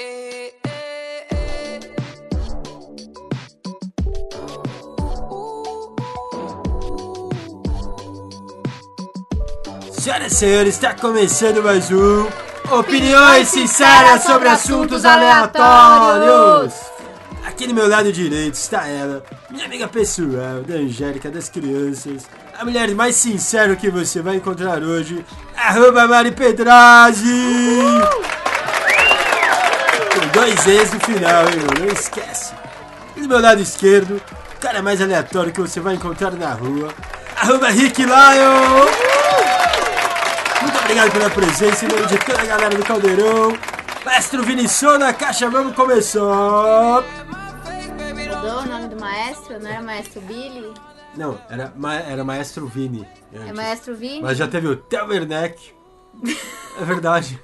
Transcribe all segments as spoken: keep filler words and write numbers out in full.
Senhoras e senhores, está começando mais um Opiniões Sinceras sobre Assuntos Aleatórios. Aqui do meu lado direito está ela, minha amiga pessoal, da Angélica das Crianças, a mulher mais sincera que você vai encontrar hoje, arroba Mari Pedrazzi. Com dois E's no final, hein, não esquece. E do meu lado esquerdo, o cara mais aleatório que você vai encontrar na rua, arroba Rick Lion. Muito obrigado pela presença em nome de toda a galera do Caldeirão. Maestro Vinição na caixa, vamos começar. Mudou o nome do maestro? Não era Maestro Billy? Não, era, ma- era Maestro Vini antes. É Maestro Vini? Mas já teve o Theo Werneck. É verdade.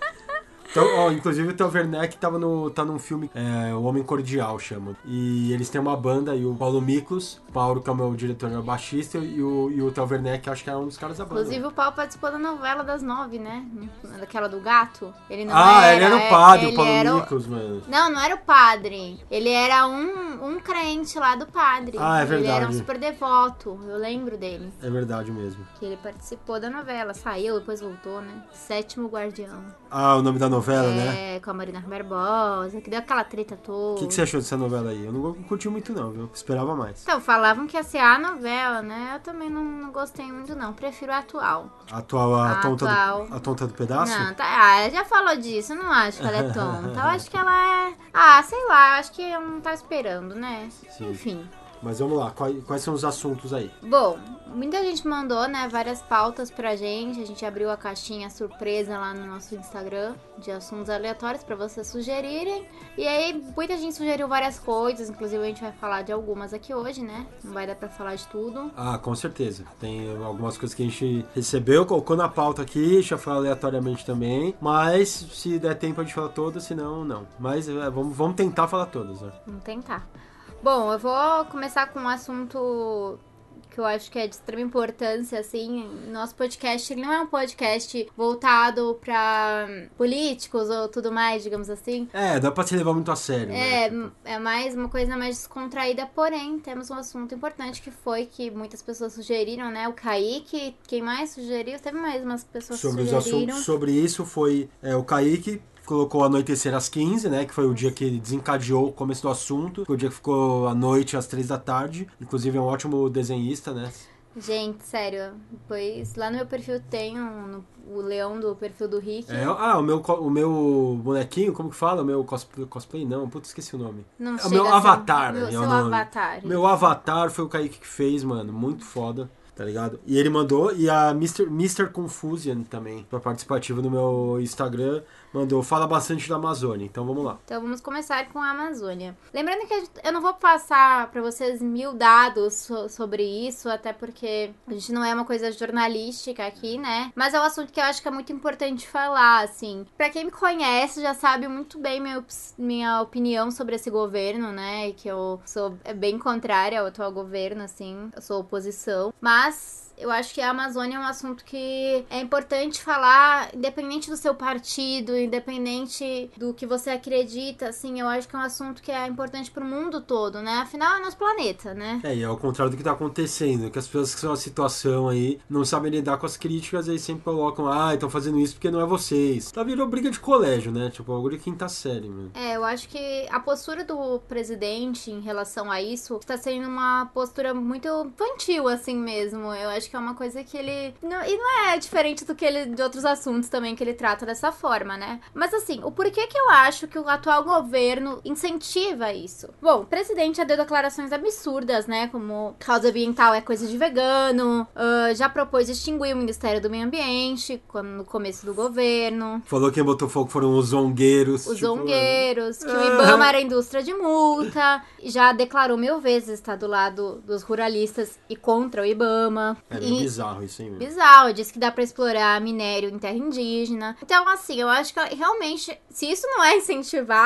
Então, ó, inclusive o Theo Werneck tava no, tá num filme, é, O Homem Cordial, chama. E eles têm uma banda, e o Paulo Miklos, o Paulo, que é o meu diretor, é o baixista, e o, e o Theo Werneck, acho que é um dos caras da banda. Inclusive o Paulo participou da novela das nove, né? Daquela do gato. Ele não ah, era, ele era o padre, ele o Paulo era o... Miklos, mano. Não, não era o padre. Ele era um, um crente lá do padre. Ah, é verdade. Ele era um super devoto, eu lembro dele. É verdade mesmo. Que ele participou da novela, saiu, depois voltou, né? Sétimo Guardião. Ah, o nome da novela, é, né? É, com a Marina Barbosa, que deu aquela treta toda. O que, que você achou dessa novela aí? Eu não curti muito não, viu? Esperava mais. Então, falavam que ia ser a novela, né? Eu também não, não gostei muito, não. Prefiro a atual. A atual, a, A tonta, atual. Do, a tonta do pedaço? Não, tá, ah, já falou disso. Eu não acho que ela é tonta. Eu acho que ela é... Ah, sei lá. Acho que eu não tava esperando, né? Sim. Enfim. Mas vamos lá, quais, quais são os assuntos aí? Bom, muita gente mandou, né, várias pautas pra gente. A gente abriu a caixinha surpresa lá no nosso Instagram de assuntos aleatórios pra vocês sugerirem. E aí, muita gente sugeriu várias coisas. Inclusive, a gente vai falar de algumas aqui hoje, né? Não vai dar pra falar de tudo. Ah, com certeza. Tem algumas coisas que a gente recebeu, colocou na pauta aqui, já falou aleatoriamente também. Mas, se der tempo, a gente fala todas, senão, não. Mas é, vamos, vamos tentar falar todas, né? Vamos tentar. Bom, eu vou começar com um assunto que eu acho que é de extrema importância, assim. Nosso podcast, ele não é um podcast voltado pra políticos ou tudo mais, digamos assim. É, dá pra se levar muito a sério, É, né? é mais uma coisa mais descontraída, porém, temos um assunto importante que foi que muitas pessoas sugeriram, né? O Kaique, quem mais sugeriu? Teve mais umas pessoas Sobre que os sugeriram. assuntos, sobre isso foi é, o Kaique. Colocou Anoitecer às quinze, né? Que foi o dia que ele desencadeou o começo do assunto. Foi o dia que ficou à noite, às três da tarde. Inclusive é um ótimo desenhista, né? Gente, sério, depois lá no meu perfil tem um, o leão do perfil do Rick. É, ah, o meu, o meu bonequinho, como que fala? O meu cosplay, cosplay não, puta, esqueci o nome. Não é o meu chega a ser- avatar. Meu, é seu o nome. avatar. Meu avatar foi o Kaique que fez, mano. Muito foda. Tá ligado? E ele mandou, e a mister mister Confusion também, pra participativa no meu Instagram, mandou, fala bastante da Amazônia, então vamos lá. Então vamos começar com a Amazônia. Lembrando que a gente- eu não vou passar pra vocês mil dados so- sobre isso, até porque a gente não é uma coisa jornalística aqui, né? Mas é um assunto que eu acho que é muito importante falar, assim. Pra quem me conhece, já sabe muito bem minha, op- minha opinião sobre esse governo, né? Que eu sou bem contrária ao atual governo, assim. Eu sou oposição. Mas eu acho que a Amazônia é um assunto que é importante falar, independente do seu partido, independente do que você acredita, assim, eu acho que é um assunto que é importante pro mundo todo, né? Afinal, é nosso planeta, né? É, e é ao contrário do que tá acontecendo, que as pessoas que são a situação aí não sabem lidar com as críticas e aí sempre colocam, ah, estão fazendo isso porque não é vocês. Tá virou briga de colégio, né? Tipo, algo de quinta série, mano. É, eu acho que a postura do presidente em relação a isso está sendo uma postura muito infantil, assim mesmo. Eu acho que é uma coisa que ele... Não, e não é diferente do que ele... de outros assuntos também que ele trata dessa forma, né? Mas assim, o porquê que eu acho que o atual governo incentiva isso? Bom, o presidente já deu declarações absurdas, né? Como causa ambiental é coisa de vegano, uh, já propôs extinguir o Ministério do Meio Ambiente quando, no começo do governo. Falou que quem botou fogo foram os zongueiros. Os tipo, zongueiros, que o Ah. IBAMA era indústria de multa, já declarou mil vezes estar do lado dos ruralistas e contra o IBAMA. É E- bizarro isso aí, mano. Bizarro, diz que dá pra explorar minério em terra indígena. Então, assim, eu acho que realmente, se isso não é incentivar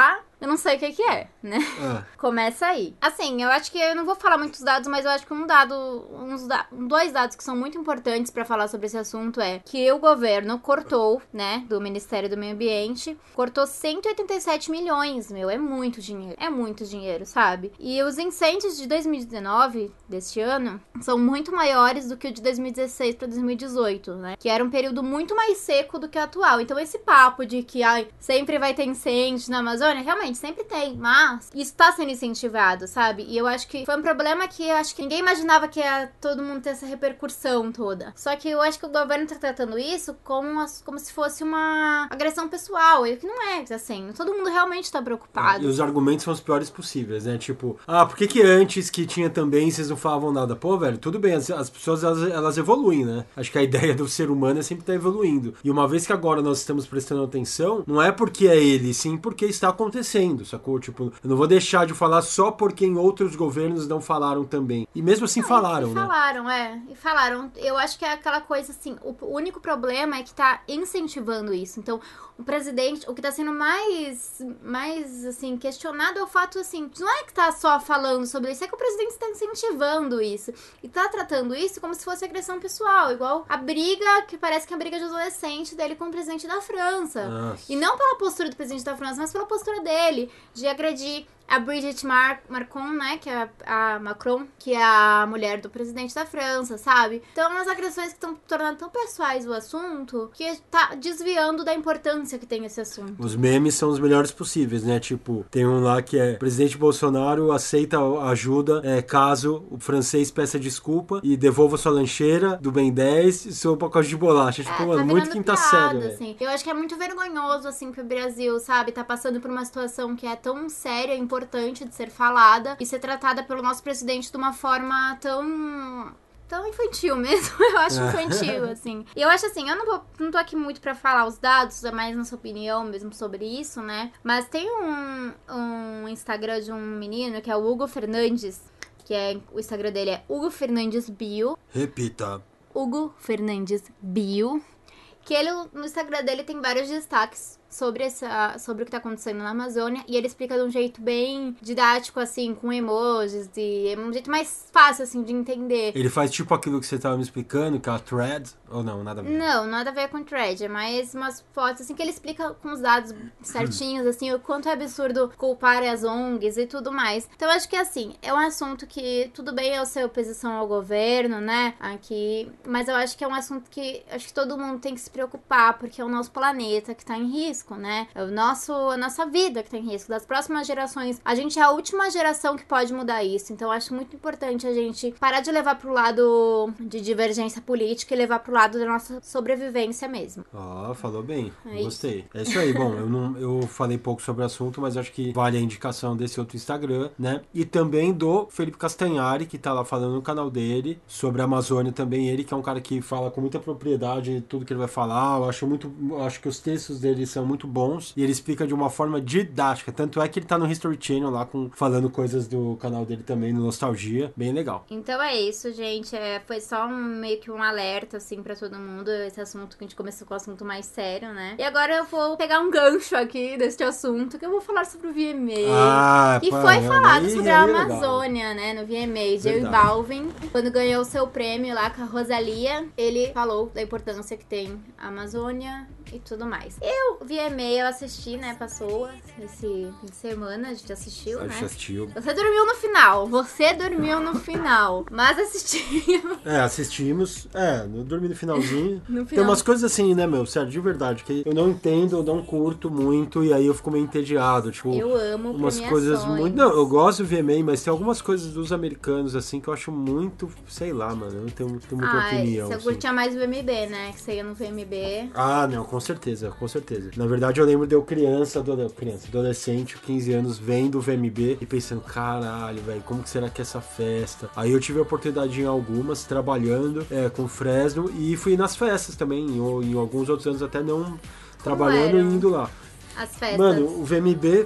eu não sei o que que é, né? Ah. Começa aí. Assim, eu acho que eu não vou falar muitos dados, mas eu acho que um dado, uns da, dois dados que são muito importantes pra falar sobre esse assunto é que o governo cortou, né, do Ministério do Meio Ambiente, cortou cento e oitenta e sete milhões, meu, é muito dinheiro, é muito dinheiro, sabe? E os incêndios de dois mil e dezenove, deste ano, são muito maiores do que o de dois mil e dezesseis pra dois mil e dezoito, né? Que era um período muito mais seco do que o atual. Então esse papo de que, ai, sempre vai ter incêndio na Amazônia, realmente, sempre tem, mas isso tá sendo incentivado, sabe? E eu acho que foi um problema que eu acho que ninguém imaginava que ia todo mundo ter essa repercussão toda. Só que eu acho que o governo tá tratando isso como, como se fosse uma agressão pessoal, e que não é, assim, todo mundo realmente tá preocupado. E os argumentos são os piores possíveis, né? Tipo, ah, por que que antes que tinha também vocês não falavam nada? Pô, velho, tudo bem, as, as pessoas, elas, elas evoluem, né? Acho que a ideia do ser humano é sempre estar evoluindo. E uma vez que agora nós estamos prestando atenção, não é porque é ele, sim porque está acontecendo, sacou? Tipo, eu não vou deixar de falar só porque em outros governos não falaram também. E mesmo assim Não, falaram, e, e né? falaram, é. E falaram. Eu acho que é aquela coisa assim, o, o único problema é que tá incentivando isso. Então, o presidente, o que tá sendo mais, mais, assim, questionado é o fato, assim, não é que tá só falando sobre isso, é que o presidente está incentivando isso. E tá tratando isso como se fosse agressão pessoal, igual a briga, que parece que é a briga de adolescente dele com o presidente da França. Nossa. E não pela postura do presidente da França, mas pela postura dele, de agredir a Brigitte Mar Macron, né, que é a, a Macron, que é a mulher do presidente da França, sabe? Então, umas agressões que estão tornando tão pessoais o assunto, que tá desviando da importância que tem esse assunto. Os memes são os melhores possíveis, né? Tipo, tem um lá que é: presidente Bolsonaro aceita ajuda é, caso o francês peça desculpa e devolva sua lancheira do Ben dez e seu pacote de bolacha. Tipo, É, mano, tá muito virando quinta piada, série, velho. assim. Eu acho que é muito vergonhoso, assim, pro Brasil, sabe? Tá passando por uma situação que é tão séria, importante de ser falada e ser tratada pelo nosso presidente de uma forma tão... tão infantil mesmo, eu acho infantil, assim. E eu acho assim, eu não, vou, não tô aqui muito pra falar os dados, é mais nossa opinião mesmo sobre isso, né? Mas tem um, um Instagram de um menino que é o Hugo Fernandes, que é, o Instagram dele é Hugo Fernandes Bio. Repita. Hugo Fernandes Bio. Que ele, no Instagram dele, tem vários destaques sobre, essa, sobre o que tá acontecendo na Amazônia. E ele explica de um jeito bem didático, assim, com emojis. E é um jeito mais fácil, assim, de entender. Ele faz tipo aquilo que você tava me explicando, que é a thread, ou não, nada a ver? Não, nada a ver com thread. É mais umas fotos, assim, que ele explica com os dados certinhos, assim, o quanto é absurdo culpar as O N Gs e tudo mais. Então, eu acho que, assim, é um assunto que, tudo bem eu ser oposição ao governo, né, aqui, mas eu acho que é um assunto que, acho que todo mundo tem que se preocupar, porque é o nosso planeta que tá em risco, né, é o nosso, a nossa vida que tá em risco, das próximas gerações. A gente é a última geração que pode mudar isso, então eu acho muito importante a gente parar de levar pro lado de divergência política e levar pro lado da nossa sobrevivência mesmo. Ó, oh, falou bem, É gostei. isso. É isso aí, bom, eu, não, eu falei pouco sobre o assunto, mas acho que vale a indicação desse outro Instagram, né, e também do Felipe Castanhari, que tá lá falando no canal dele, sobre a Amazônia também, ele que é um cara que fala com muita propriedade tudo que ele vai falar, eu acho muito, eu acho que os textos dele são muito bons, e ele explica de uma forma didática, tanto é que ele tá no History Channel lá, com, falando coisas do canal dele também, no Nostalgia, bem legal. Então é isso, gente, é, foi só um, meio que um alerta, assim, pra todo mundo, esse assunto que a gente começou com um assunto mais sério, né, e agora eu vou pegar um gancho aqui deste assunto, que eu vou falar sobre o V M A, Ah, que pô, foi falado aí, sobre aí a é legal. Amazônia, né, no V M A. J Verdade. Balvin, quando ganhou o seu prêmio lá com a Rosalia, ele falou da importância que tem a Amazônia e tudo mais. Eu, V M A, eu assisti, né, passou esse fim de semana, a gente assistiu, A né. gente assistiu. Você dormiu no final, você dormiu no final, mas assistimos. É, assistimos. É, eu dormi no finalzinho. No Tem final. umas coisas assim, né, meu? Sério, de verdade, que eu não entendo, eu não curto muito, e aí eu fico meio entediado. Tipo, Eu amo umas premiações. coisas muito. Não, eu gosto do V M A, mas tem algumas coisas dos americanos, assim, que eu acho muito. Sei lá, mano. Eu não tenho, tenho muita Ah, opinião. você assim. curtia mais o V M B, né? Que você ia no V M B. Ah, não, com certeza, com certeza. Na verdade, eu lembro de eu criança, adole- criança, adolescente, quinze anos, vendo o V M B e pensando, caralho, velho, como que será que é essa festa? Aí eu tive a oportunidade em algumas, trabalhando é, com Fresno, e fui nas festas também, ou em alguns outros anos até não trabalhando e eram? indo lá. As festas. Mano, o V M B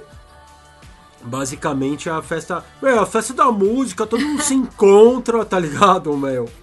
basicamente é a festa, meu, a festa da música, todo mundo se encontra, tá ligado, meu?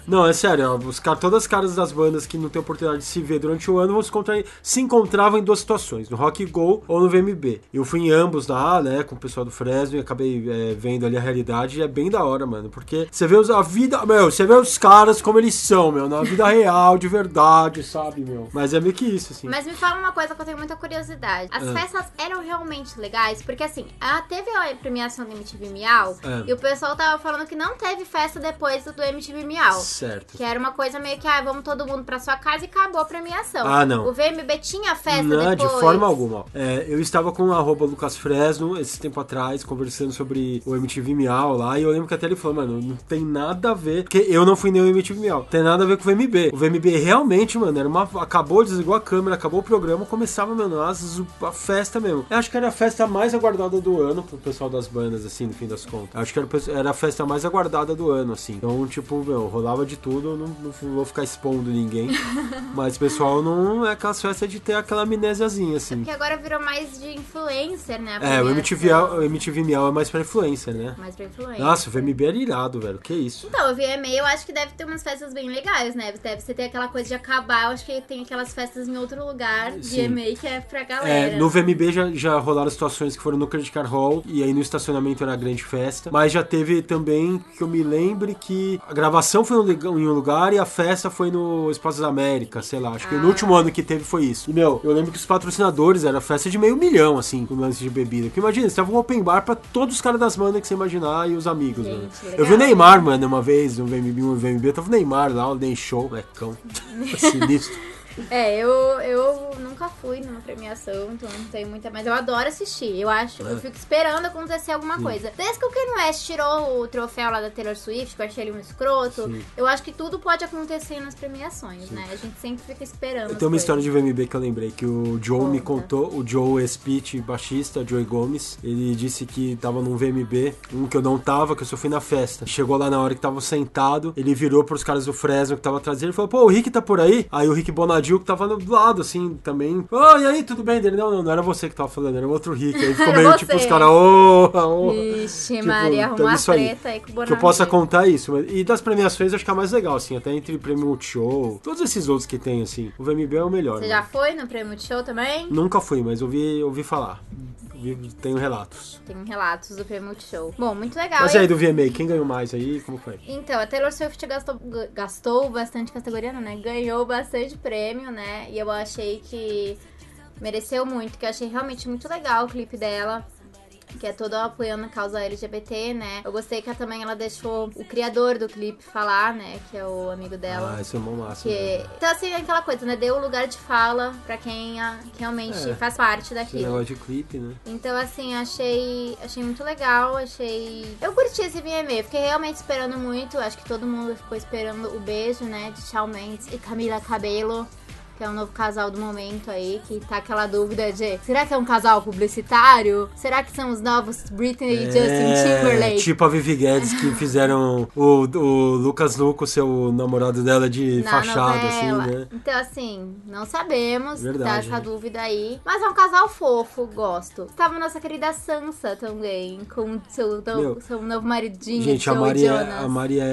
Não, é sério, ó, os, todas as caras das bandas que não tem oportunidade de se ver durante o ano vão se, encontrar, se encontravam em duas situações, no Rock Go ou no V M B. Eu fui em ambos lá, né, com o pessoal do Fresno e acabei é, vendo ali a realidade e é bem da hora, mano, porque você vê os, a vida, meu, você vê os caras como eles são, meu, na vida real, de verdade, sabe, meu. Mas é meio que isso, assim. Mas me fala uma coisa que eu tenho muita curiosidade. As ah. festas eram realmente legais? Porque, assim, a, teve a premiação do M T V Miau ah. e o pessoal tava falando que não teve festa depois do M T V Miau. Certo. Que era uma coisa meio que, ah, vamos todo mundo pra sua casa e acabou a premiação. Ah, não. O V M B tinha festa não, depois? De forma alguma. É, eu estava com o arroba Lucas Fresno esse tempo atrás, conversando sobre o M T V Miau lá, e eu lembro que até ele falou, mano, não tem nada a ver, porque eu não fui nem o M T V Miau, tem nada a ver com o V M B. O V M B realmente, mano, era uma, acabou, desligou a câmera, acabou o programa, começava, mano, as, a festa mesmo. Eu acho que era a festa mais aguardada do ano pro pessoal das bandas, assim, no fim das contas. Eu acho que era, era a festa mais aguardada do ano, assim. Então, tipo, meu, rolava de tudo, não, não vou ficar expondo ninguém, mas o pessoal não é aquelas festas de ter aquela amnésiazinha, assim. É porque agora virou mais de influencer, né? É, o M T V, o M T V Miau é mais pra influencer, né? Mais pra influencer. Nossa, o V M B era irado, velho, que isso. Então, o V M A eu acho que deve ter umas festas bem legais, né? Deve você ter aquela coisa de acabar, eu acho que tem aquelas festas em outro lugar de V M A que é pra galera. É, no V M B já, já rolaram situações que foram no Credit Card Hall, e aí no estacionamento era grande festa, mas já teve também, que eu me lembre, que a gravação foi em um lugar e a festa foi no Espaço da América, sei lá, acho que ah. no último ano que teve foi isso. E, meu, eu lembro que os patrocinadores era festa de meio milhão, assim, com lance de bebida. Porque imagina, você tava um open bar pra todos os caras das bandas que você imaginar e os amigos, gente, mano. Eu vi o Neymar, mano, uma vez, no V M B, no V M B, tava o Neymar lá, o Ney Show, molecão. Sinistro. É, eu, eu nunca fui numa premiação, então não tenho muita... Mas eu adoro assistir, eu acho, é. eu fico esperando acontecer alguma Sim. coisa. Desde que o Kanye West tirou o troféu lá da Taylor Swift, que eu achei ele um escroto, Sim. eu acho que tudo pode acontecer nas premiações, Sim. né? A gente sempre fica esperando. Eu tenho uma história de V M B que eu lembrei, que o Joe Conta. me contou, o Joe Espit, baixista, Joey Gomes, ele disse que tava num V M B, um que eu não tava, que eu só fui na festa. Chegou lá na hora que tava sentado, ele virou pros caras do Fresno que tava atrás dele e falou, pô, o Rick tá por aí? Aí o Rick Bonadil, que tava do lado, assim, também. Oh, e aí, tudo bem dele? Não, não, não era você que tava falando, era outro Rick. Aí ficou meio tipo os caras, ô, oh, oh. Ixi, tipo, Maria, arrumou uma treta aí, aí com o Bonadil. Que eu possa contar isso. E das premiações, eu acho que é a mais legal, assim, até entre Prêmio Multishow, todos esses outros que tem, assim. O V M B é o melhor. Você né? já foi no Prêmio Multishow também? Nunca fui, mas ouvi, ouvi falar. Tenho relatos. Tem relatos do Prêmio Multishow. Bom, muito legal. Mas e aí, do V M A, quem ganhou mais aí? Como foi? Então, a Taylor Swift gastou, gastou bastante categoria, né? Ganhou bastante prêmio, né? E eu achei que mereceu muito, que eu achei realmente muito legal o clipe dela. Que é todo apoiando a causa L G B T, né? Eu gostei que também ela deixou o criador do clipe falar, né? Que é o amigo dela. Ah, isso é bom massa. Que... Né? Então, assim, aquela coisa, né? Deu lugar de fala pra quem a... que realmente é, faz parte daquilo. Negócio de clipe, né? Então, assim, achei achei muito legal, achei... Eu curti esse V M A, fiquei realmente esperando muito. Acho que todo mundo ficou esperando o beijo, né? De Shawn Mendes e Camila Cabello. Que é o novo casal do momento aí, que tá aquela dúvida de, será que é um casal publicitário? Será que são os novos Britney e é, Justin Timberlake? Tipo a Vivi Guedes, que fizeram o, o Lucas Luco, seu namorado dela, de Na fachada, novela. assim, né? Então, assim, não sabemos, Verdade, tá essa né? dúvida aí. Mas é um casal fofo, gosto. Tava nossa querida Sansa também, com seu, Meu, seu novo maridinho, gente, Joe a Maria, Jonas. a Maria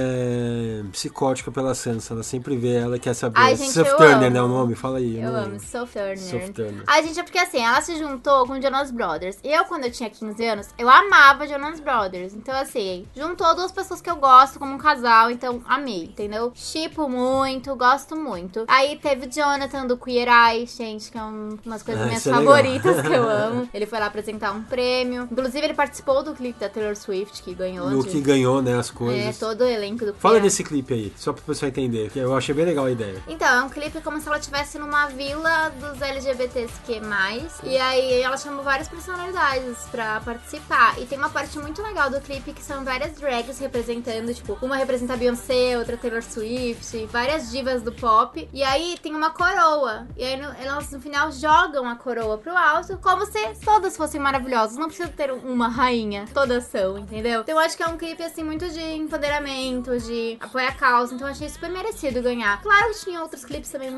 é psicótica pela Sansa, ela sempre vê ela, quer saber. Ai, gente, Seth eu Turner, amo. né, o nome? Fala aí. Eu não... amo, Sophie Turner. Sophie Turner. Ai, gente, é porque assim, ela se juntou com o Jonas Brothers. E eu, quando eu tinha quinze anos, eu amava Jonas Brothers. Então, assim, juntou duas pessoas que eu gosto como um casal. Então, amei, entendeu? Shippo muito, gosto muito. Aí teve o Jonathan do Queer Eye, gente, que é um, umas coisas ah, minhas é favoritas legal. que eu amo. Ele foi lá apresentar um prêmio. Inclusive, ele participou do clipe da Taylor Swift, que ganhou. No de... que ganhou, né, as coisas. É, todo o elenco do Fala Queer desse clipe aí, só pro pessoal entender, que eu achei bem legal a ideia. Então, é um clipe como se ela estivesse numa vila dos L G B T Q mais, e aí ela chamou várias personalidades pra participar. E tem uma parte muito legal do clipe que são várias drags representando, tipo, uma representa a Beyoncé, outra Taylor Swift, várias divas do pop. E aí tem uma coroa. E aí no, elas no final jogam a coroa pro alto, como se todas fossem maravilhosas. Não precisa ter uma rainha, todas são, entendeu? Então eu acho que é um clipe, assim, muito de empoderamento, de apoiar a causa. Então eu achei super merecido ganhar. Claro que tinha outros clipes também muito bons,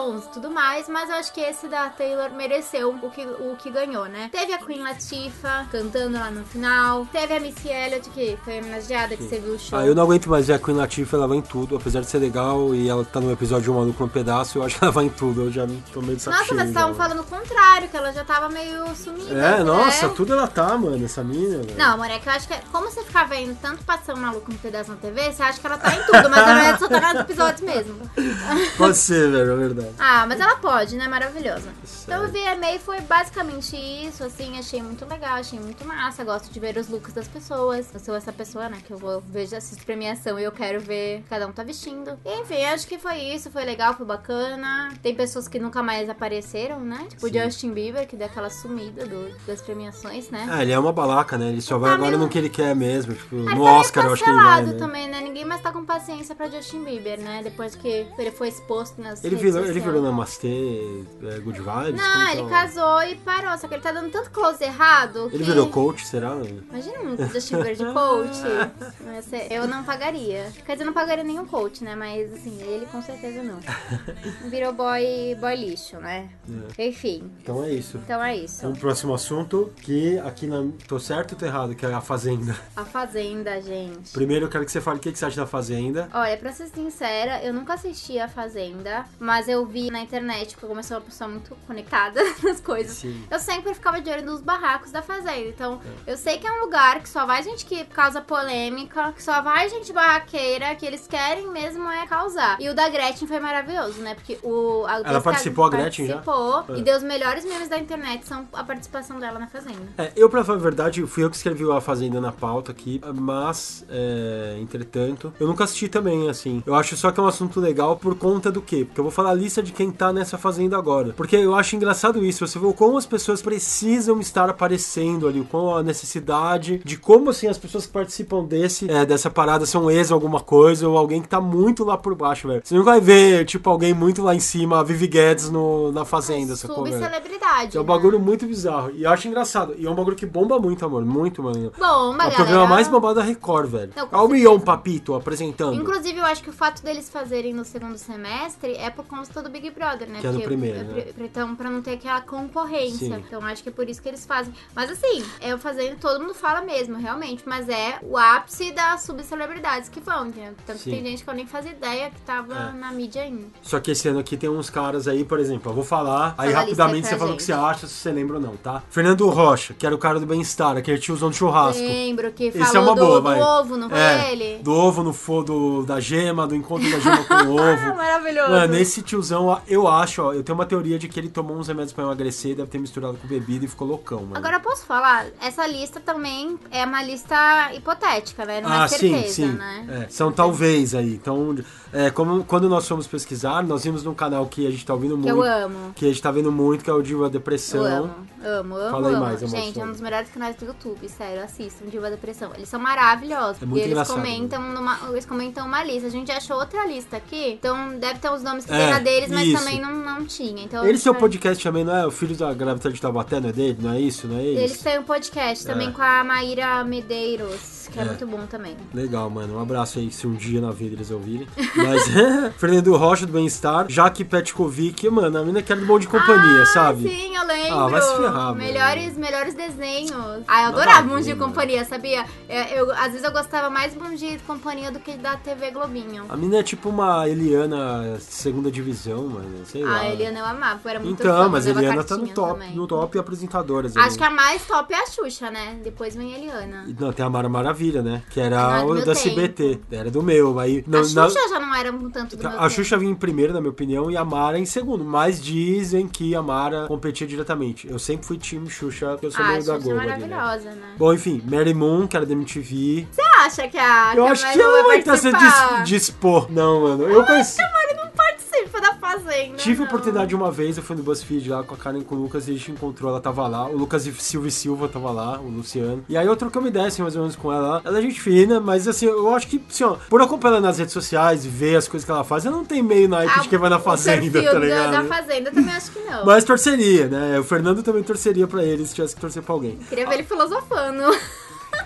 bons e tudo mais, mas eu acho que esse da Taylor mereceu o que, o que ganhou, né? Teve a Queen Latifah cantando lá no final, teve a Missy Elliott, que foi homenageada, que você viu o show. Ah, eu não aguento mais ver a Queen Latifah, ela vai em tudo, apesar de ser legal e ela tá no episódio de Um Maluco no Pedaço, eu acho que ela vai em tudo, eu já tô meio de saco Nossa, cheio, mas estavam já. falando o contrário, que ela já tava meio sumida. É, né? nossa, tudo ela tá, mano, essa mina, velho. Não, amor, é que eu acho que, como você ficar vendo tanto passar um maluco no pedaço na T V, você acha que ela tá em tudo, mas ela só tá nos episódios mesmo. Pode ser, velho, é verdade. Ah, mas ela pode, né? Maravilhosa. Então Sério. o V M A foi basicamente isso, assim, achei muito legal, achei muito massa, gosto de ver os looks das pessoas. Eu sou essa pessoa, né, que eu vou vejo, assisto premiação e eu quero ver cada um tá vestindo. E, enfim, acho que foi isso, foi legal, foi bacana. Tem pessoas que nunca mais apareceram, né? Tipo o Sim. Justin Bieber, que deu aquela sumida do, das premiações, né? Ah, ele é uma balaca, né? Ele só vai tá agora meio- no que ele quer mesmo. Tipo, Ele no tá meio Oscar eu acho que ele vai, cancelado né? também, né? Ninguém mais tá com paciência pra Justin Bieber, né? Depois que ele foi exposto nas Ele redes virou, ele sociais. virou Namastê, é, Good Vibes? Não, Como ele que é o- casou e parou, só que ele tá dando tanto close errado Ele que... virou coach, será? Mano? Imagina um Justin Bieber de coach. Esse- Eu não pagaria. Quer dizer, eu não pagaria nenhum coach, né? Mas, assim, ele com certeza não. Virou boy, boy lixo, né? Enfim, Então é isso. então é isso. Um próximo assunto, que aqui na... tô certo ou tô errado, que é a Fazenda. A Fazenda, gente. Primeiro eu quero que você fale o que que você acha da Fazenda. Olha, pra ser sincera, eu nunca assisti a Fazenda, mas eu vi na internet, porque eu sou uma pessoa muito conectada nas coisas. Sim. Eu sempre ficava de olho nos barracos da Fazenda. Então, eu sei que é um lugar que só vai gente que causa polêmica, que só vai gente barraqueira, que eles querem mesmo é causar. E o da Gretchen foi maravilhoso, né? Porque o... A Ela participou, a Gretchen, já? Participou, É. e deu os melhores memes da internet, são a participação dela na Fazenda. É, eu, pra falar a verdade, fui eu que escrevi a Fazenda na pauta aqui, mas, é, entretanto, eu nunca assisti também, assim. Eu acho só que é um assunto legal por conta do quê? Porque eu vou falar a lista de quem tá nessa Fazenda agora. Porque eu acho engraçado isso, você vê como as pessoas precisam estar aparecendo ali, com a necessidade de como, assim, as pessoas que participam desse, é, dessa parada são ex alguma coisa, ou alguém que tá muito lá por baixo, velho. Você não vai ver, tipo, alguém muito lá em cima, a Vivi Guedes no, na Fazenda, sacou, velho? Subcelebridade, É um né? bagulho muito bizarro. E eu acho engraçado. E é um bagulho que bomba muito, amor. Muito, mano. Bom, É uma o galera... programa mais bombado da Record, velho. Não, com Olha o certeza. Mion Papito apresentando. Inclusive, eu acho que o fato deles fazerem no segundo semestre é por conta do Big Brother, né? Que é no Porque- primeiro, é né? pri- Então, pra não ter aquela concorrência. Sim. Então, acho que é por isso que eles fazem. Mas assim, eu fazendo, todo mundo fala mesmo, realmente. Mas é o ápice das subcelebridades que vão, entendeu? Tanto Sim. que tem gente que eu nem fazia ideia que tava É. na mídia ainda. Só que esse ano aqui tem uns caras aí, por exemplo, eu vou falar, aí Fala a lista rapidamente aí você pra fala o que gente. você acha, se você lembra ou não, tá? Fernando Rocha, que era o cara do Bem-Estar, aquele tiozão de churrasco. Lembro que Esse é falou uma do, boa, do vai. ovo, não foi É, ele? do ovo no fogo da gema, do encontro da gema com o Ah, ovo. maravilhoso. Mano, esse tiozão, eu acho, ó, eu tenho uma teoria de que ele tomou uns remédios pra emagrecer, deve ter misturado com bebida e ficou loucão, mano. Agora eu posso falar, essa lista também é uma lista hipotética, né? Não é Ah, sim, certeza, sim. né? É, são talvez aí. Então, é, como, quando nós fomos pesquisar, nós vimos num canal que a gente tá ouvindo Que muito. eu amo. Que a gente tá vendo muito, que é o Diva Depressão. Eu amo, amo, amo, Fala aí amo. mais, amor, Gente, é sobre. um dos melhores canais do YouTube, sério, assistam, Diva Depressão. Eles são maravilhosos. É muito e eles engraçado, comentam, numa, eles comentam uma lista. A gente achou outra lista aqui, então deve ter os nomes que É, tem na deles, mas isso. também não, não tinha. Então, Ele a gente tem um vai- podcast também, não é? O Filho da Gravidade de Taubaté, não é dele? Não é isso? Não é eles? Eles têm um podcast também É. com a Maíra Medeiros, que é, É. muito bom também. Legal, mano. Um abraço aí, se um dia na vida eles ouvirem. Mas, Fernando Rocha, do Bem-Estar. Jaque Petkovic, mano, a mina que era do Bom de Companhia, ah, sabe? Sim, eu lembro. Ah, vai se ferrar, mano. melhores, melhores desenhos. Ah, eu Nada adorava a ver, Bom Dia e mano. Companhia, sabia? Eu, eu- às vezes eu gostava mais do Bom Dia e Companhia do que da T V Globinho. A mina é tipo uma Eliana segunda divisão, mano. Sei lá. Ah, a Eliana eu amava, eu era muito Então, fã, mas a mandava Eliana tá no cartinha top, também. no top apresentadoras. Acho ali. que a mais top é a Xuxa, né? Depois vem a Eliana. E Não, tem a Mara Maravilha, né? Que Ah, era não é do o meu da S B T. tempo. Era do meu. Aí, não, a na- Xuxa já não era um tanto do meu a tempo. Xuxa vinha em primeiro, na minha opinião, e a Mara em segundo. Mas dizem que a Mara competia diretamente. Eu sempre fui time Xuxa, porque eu sou Ah, a meio da Xuxa é Globo ali, né? maravilhosa, né? Bom, enfim, Mary Moon, que era da M T V. Você acha que a Eu que a acho Mari que não ela vai vai estar se participar? dis- dispor. Não, mano. Eu conheci. A Mari não participa da Fazenda, Tive a não. oportunidade uma vez, eu fui no BuzzFeed lá com a Karen e com o Lucas e a gente encontrou, ela tava lá. O Lucas e Silva e Silva tava lá, o Luciano. E aí eu troquei uma ideia, assim, mais ou menos com ela lá. Ela é gente fina, mas assim, eu acho que, assim, ó, por acompanhar ela nas redes sociais e ver as coisas que ela faz, ela não tem meio naipe Ah, de quem vai na o Fazenda, perfil tá da- ligado? Da Fazenda eu também acho que não. Mas torceria, né? O Fernando também torceria pra ele se tivesse que torcer pra alguém. Queria ver ele filosofando.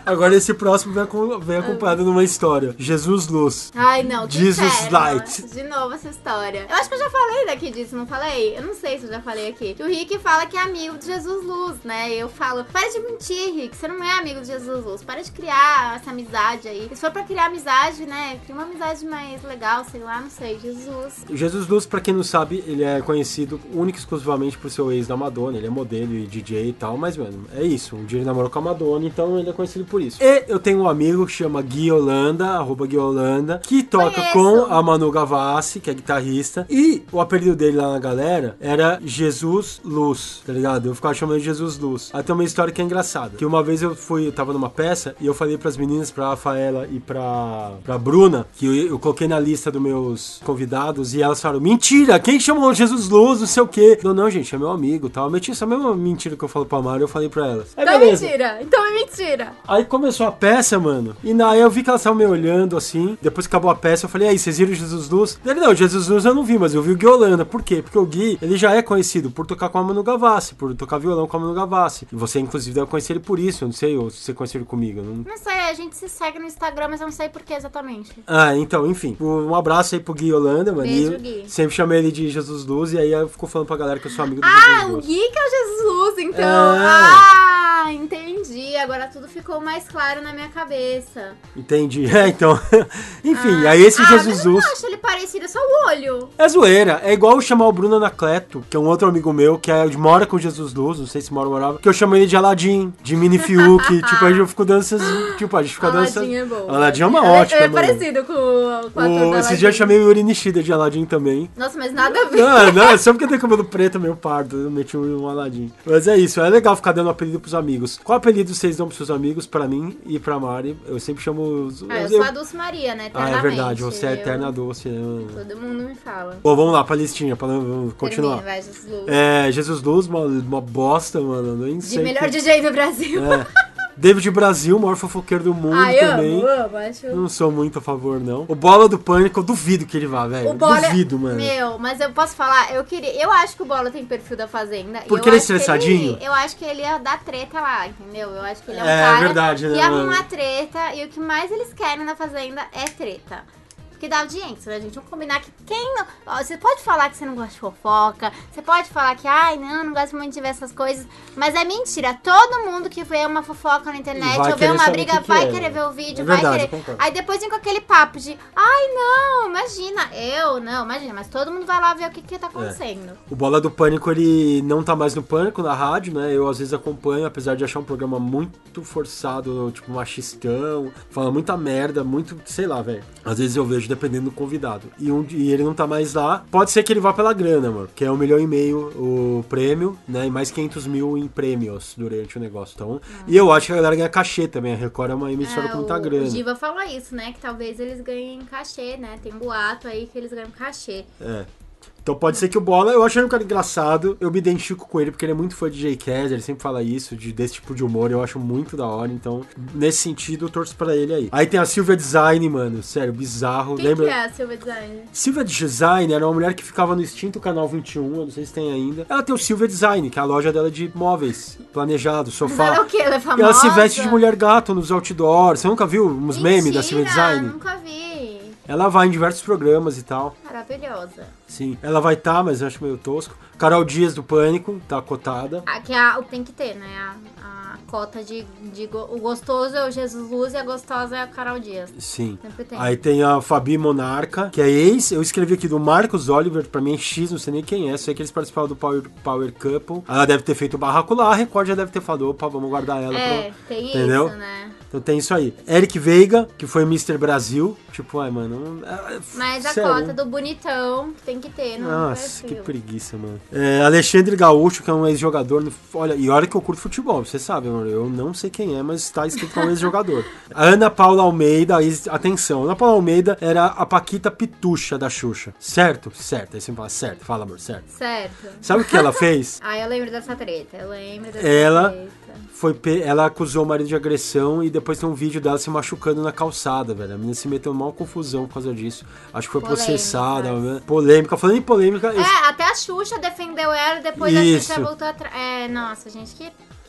Agora esse próximo vem, acom- vem acompanhado numa história. Jesus Luz. Ai, não, que Jesus inferno. Light. De novo essa história. Eu acho que eu já falei daqui disso, não falei? Eu não sei se eu já falei aqui. Que o Rick fala que é amigo de Jesus Luz, né? E eu falo, para de mentir, Rick, você não é amigo de Jesus Luz. Para de criar essa amizade aí. Se for pra criar amizade, né? Cria uma amizade mais legal, sei lá, não sei. Jesus. Jesus Luz, pra quem não sabe, ele é conhecido único e exclusivamente por seu ex da Madonna. Ele é modelo e D J e tal, mas, mano, é isso. Um dia ele namorou com a Madonna, então ele é conhecido por isso. E eu tenho um amigo que chama Gui Holanda, arroba Gui Holanda, que toca Conheço. com a Manu Gavassi, que é guitarrista, e o apelido dele lá na galera era Jesus Luz, tá ligado? Eu ficava chamando de Jesus Luz. Aí tem uma história que é engraçada, que uma vez eu fui, eu tava numa peça, e eu falei pras meninas, pra Rafaela e pra, pra Bruna, que eu, eu coloquei na lista dos meus convidados, e elas falaram, mentira, quem chamou Jesus Luz, não sei o quê. Não, não, gente, é meu amigo, tal. Eu meti essa mesma mentira que eu falo pra Mari, eu falei pra elas. Aí, Então é beleza. mentira, então é mentira. Aí começou a peça, mano, e na, aí eu vi que elas estavam me olhando assim, depois que acabou a peça, eu falei, aí, vocês viram Jesus Luz? Ele, não, Jesus Luz eu não vi, mas eu vi o Gui Holanda. Por quê? Porque o Gui, ele já é conhecido por tocar com a Manu Gavassi, por tocar violão com a Manu Gavassi. E você, inclusive, deve conhecer ele por isso, eu não sei, ou se você conheceu ele comigo. eu Não... Não sei, a gente se segue no Instagram, mas eu não sei por que exatamente. Ah, então, enfim, um abraço aí pro Gui Holanda, mano. Beijo, e Gui. Sempre chamei ele de Jesus Luz, e aí eu fico falando pra galera que eu sou amigo do Ah, Jesus o Luz. Gui que é o Jesus Luz, então. É. Ah, entendi. Agora tudo ficou mais claro na minha cabeça. Entendi. É, então. Enfim, Ah, aí esse ah, Jesus mas eu Luz. não acho ele parecido, é só o olho. É zoeira, é igual eu chamar o Bruno Anacleto, que é um outro amigo meu, que é, mora com Jesus Luz, não sei se mora ou morava, que eu chamo ele de Aladdin, de Mini Fiuk, tipo, a gente fica dando essas, tipo, a gente fica dando essas... Aladdin é bom. Aladdin é uma É, ótima, é mano. parecido com, com o ator O, do esses Aladdin. dias eu chamei o Yuri Nishida de Aladdin também. Nossa, mas nada a ver. Não, não, é só porque tem cabelo preto, meio pardo, eu meti um Aladdin. Mas é isso, é legal ficar dando apelido pros amigos. Qual apelido vocês dão pros seus amigos? Pra mim e pra Mari, eu sempre chamo os... Ah, eu eu- sou a Dulce Maria, né? Ah, é Eternamente. verdade, você é Eu- eterna doce, né, mano? Todo mundo me fala. Bom, vamos lá pra listinha, pra vamos continuar. Termina, vai, Jesus Luz. É, Jesus Luz, uma, uma bosta, mano, eu nem De sei. melhor que... D J do Brasil. É. David Brasil, o maior fofoqueiro do mundo Ai, também. amo, amo, acho... Não sou muito a favor, não. O Bola do Pânico, eu duvido que ele vá, velho. O Bola... Duvido, mano. Meu, mas eu posso falar, eu queria... Eu acho que o Bola tem perfil da Fazenda. Porque e eu ele é acho que estressadinho? eu acho que ele ia dar treta lá, entendeu? Eu acho que ele é um É, cara verdade, né, que ia mano? arrumar treta. E o que mais eles querem na Fazenda é treta. Porque dá audiência, né, gente? Vamos combinar que quem não... Ó, você pode falar que você não gosta de fofoca, você pode falar que, ai, não, não gosto muito de ver essas coisas, mas é mentira. Todo mundo que vê uma fofoca na internet Vai ou vê querer uma saber briga o que que vai é, querer né? ver o vídeo, É vai verdade, eu querer... concordo. Aí depois vem com aquele papo de, ai, não, imagina, eu, não, imagina, mas todo mundo vai lá ver o que que tá acontecendo. O Bola do Pânico, ele não tá mais no Pânico, na rádio, né? Eu às vezes acompanho, apesar de achar um programa muito forçado, tipo machistão, fala muita merda, muito, sei lá, velho. Às vezes eu vejo, dependendo do convidado. E, um, e ele não tá mais lá. Pode ser que ele vá pela grana, mano, que é um milhão e meio o prêmio, né? E mais quinhentos mil em prêmios durante o negócio. Então, e eu acho que a galera ganha cachê também. A Record é uma emissora É, com muita o, grana. o Diva falou isso, né? Que talvez eles ganhem cachê, né? Tem um boato aí que eles ganham cachê. É. Então pode ser que o Bola, eu acho ele um cara engraçado, eu me identifico com ele porque ele é muito fã de J K, ele sempre fala isso, de, desse tipo de humor, eu acho muito da hora, então nesse sentido eu torço pra ele aí. Aí tem a Silvia Design, mano, sério, bizarro. Quem Lembra? que é a Silva Design? Silvia Design era uma mulher que ficava no extinto Canal vinte e um, eu não sei se tem ainda. Ela tem o Silvia Design, que é a loja dela de móveis, planejado, sofá. Ela é o quê? Ela é E famosa? ela se veste de mulher gato nos outdoors. Você nunca viu uns memes da Silvia Mentira, Design? nunca vi. Ela vai em diversos programas e tal. Maravilhosa. Sim, ela vai estar, tá, mas eu acho meio tosco. Carol Dias do Pânico, tá cotada. Aqui é a, tem que ter, né? A, a cota de, de go- o gostoso é o Jesus Luz e a gostosa é a Carol Dias. Sim. Sempre tem. Aí tem a Fabi Monarca, que é ex. Eu escrevi aqui do Marcos Oliver, pra mim é X, não sei nem quem é. Sei que eles participaram do Power, Power Couple. Ela deve ter feito o barraco lá, a Record já deve ter falado, opa, vamos guardar ela É, pra... tem Entendeu? isso, né? Então tem isso aí. Eric Veiga, que foi mister Brasil. Tipo, ai, mano... é- Mas a sério. cota do bonitão que tem que ter no Nossa, que perfil. preguiça, mano. É, Alexandre Gaúcho, que é um ex-jogador. no- Olha, e olha que eu curto futebol, você sabe, mano. Eu não sei quem é, mas tá escrito que é um ex-jogador. A Ana Paula Almeida, ex- atenção, Ana Paula Almeida era a Paquita Pitucha da Xuxa. Certo? Certo. Aí você fala, certo. Fala, amor, certo. Certo. Sabe o que ela fez? Ah, eu lembro dessa treta. Eu lembro dessa Ela treta. foi pe- ela acusou o marido de agressão e depois tem um vídeo dela se machucando na calçada, velho. A menina se meteu numa confusão por causa disso. Acho que foi Polêmicas. processada, né? Polêmica. Falando em polêmica, eu- É, até a Xuxa defendeu ela, depois Isso. a Xuxa voltou atrás. É, nossa, gente, que...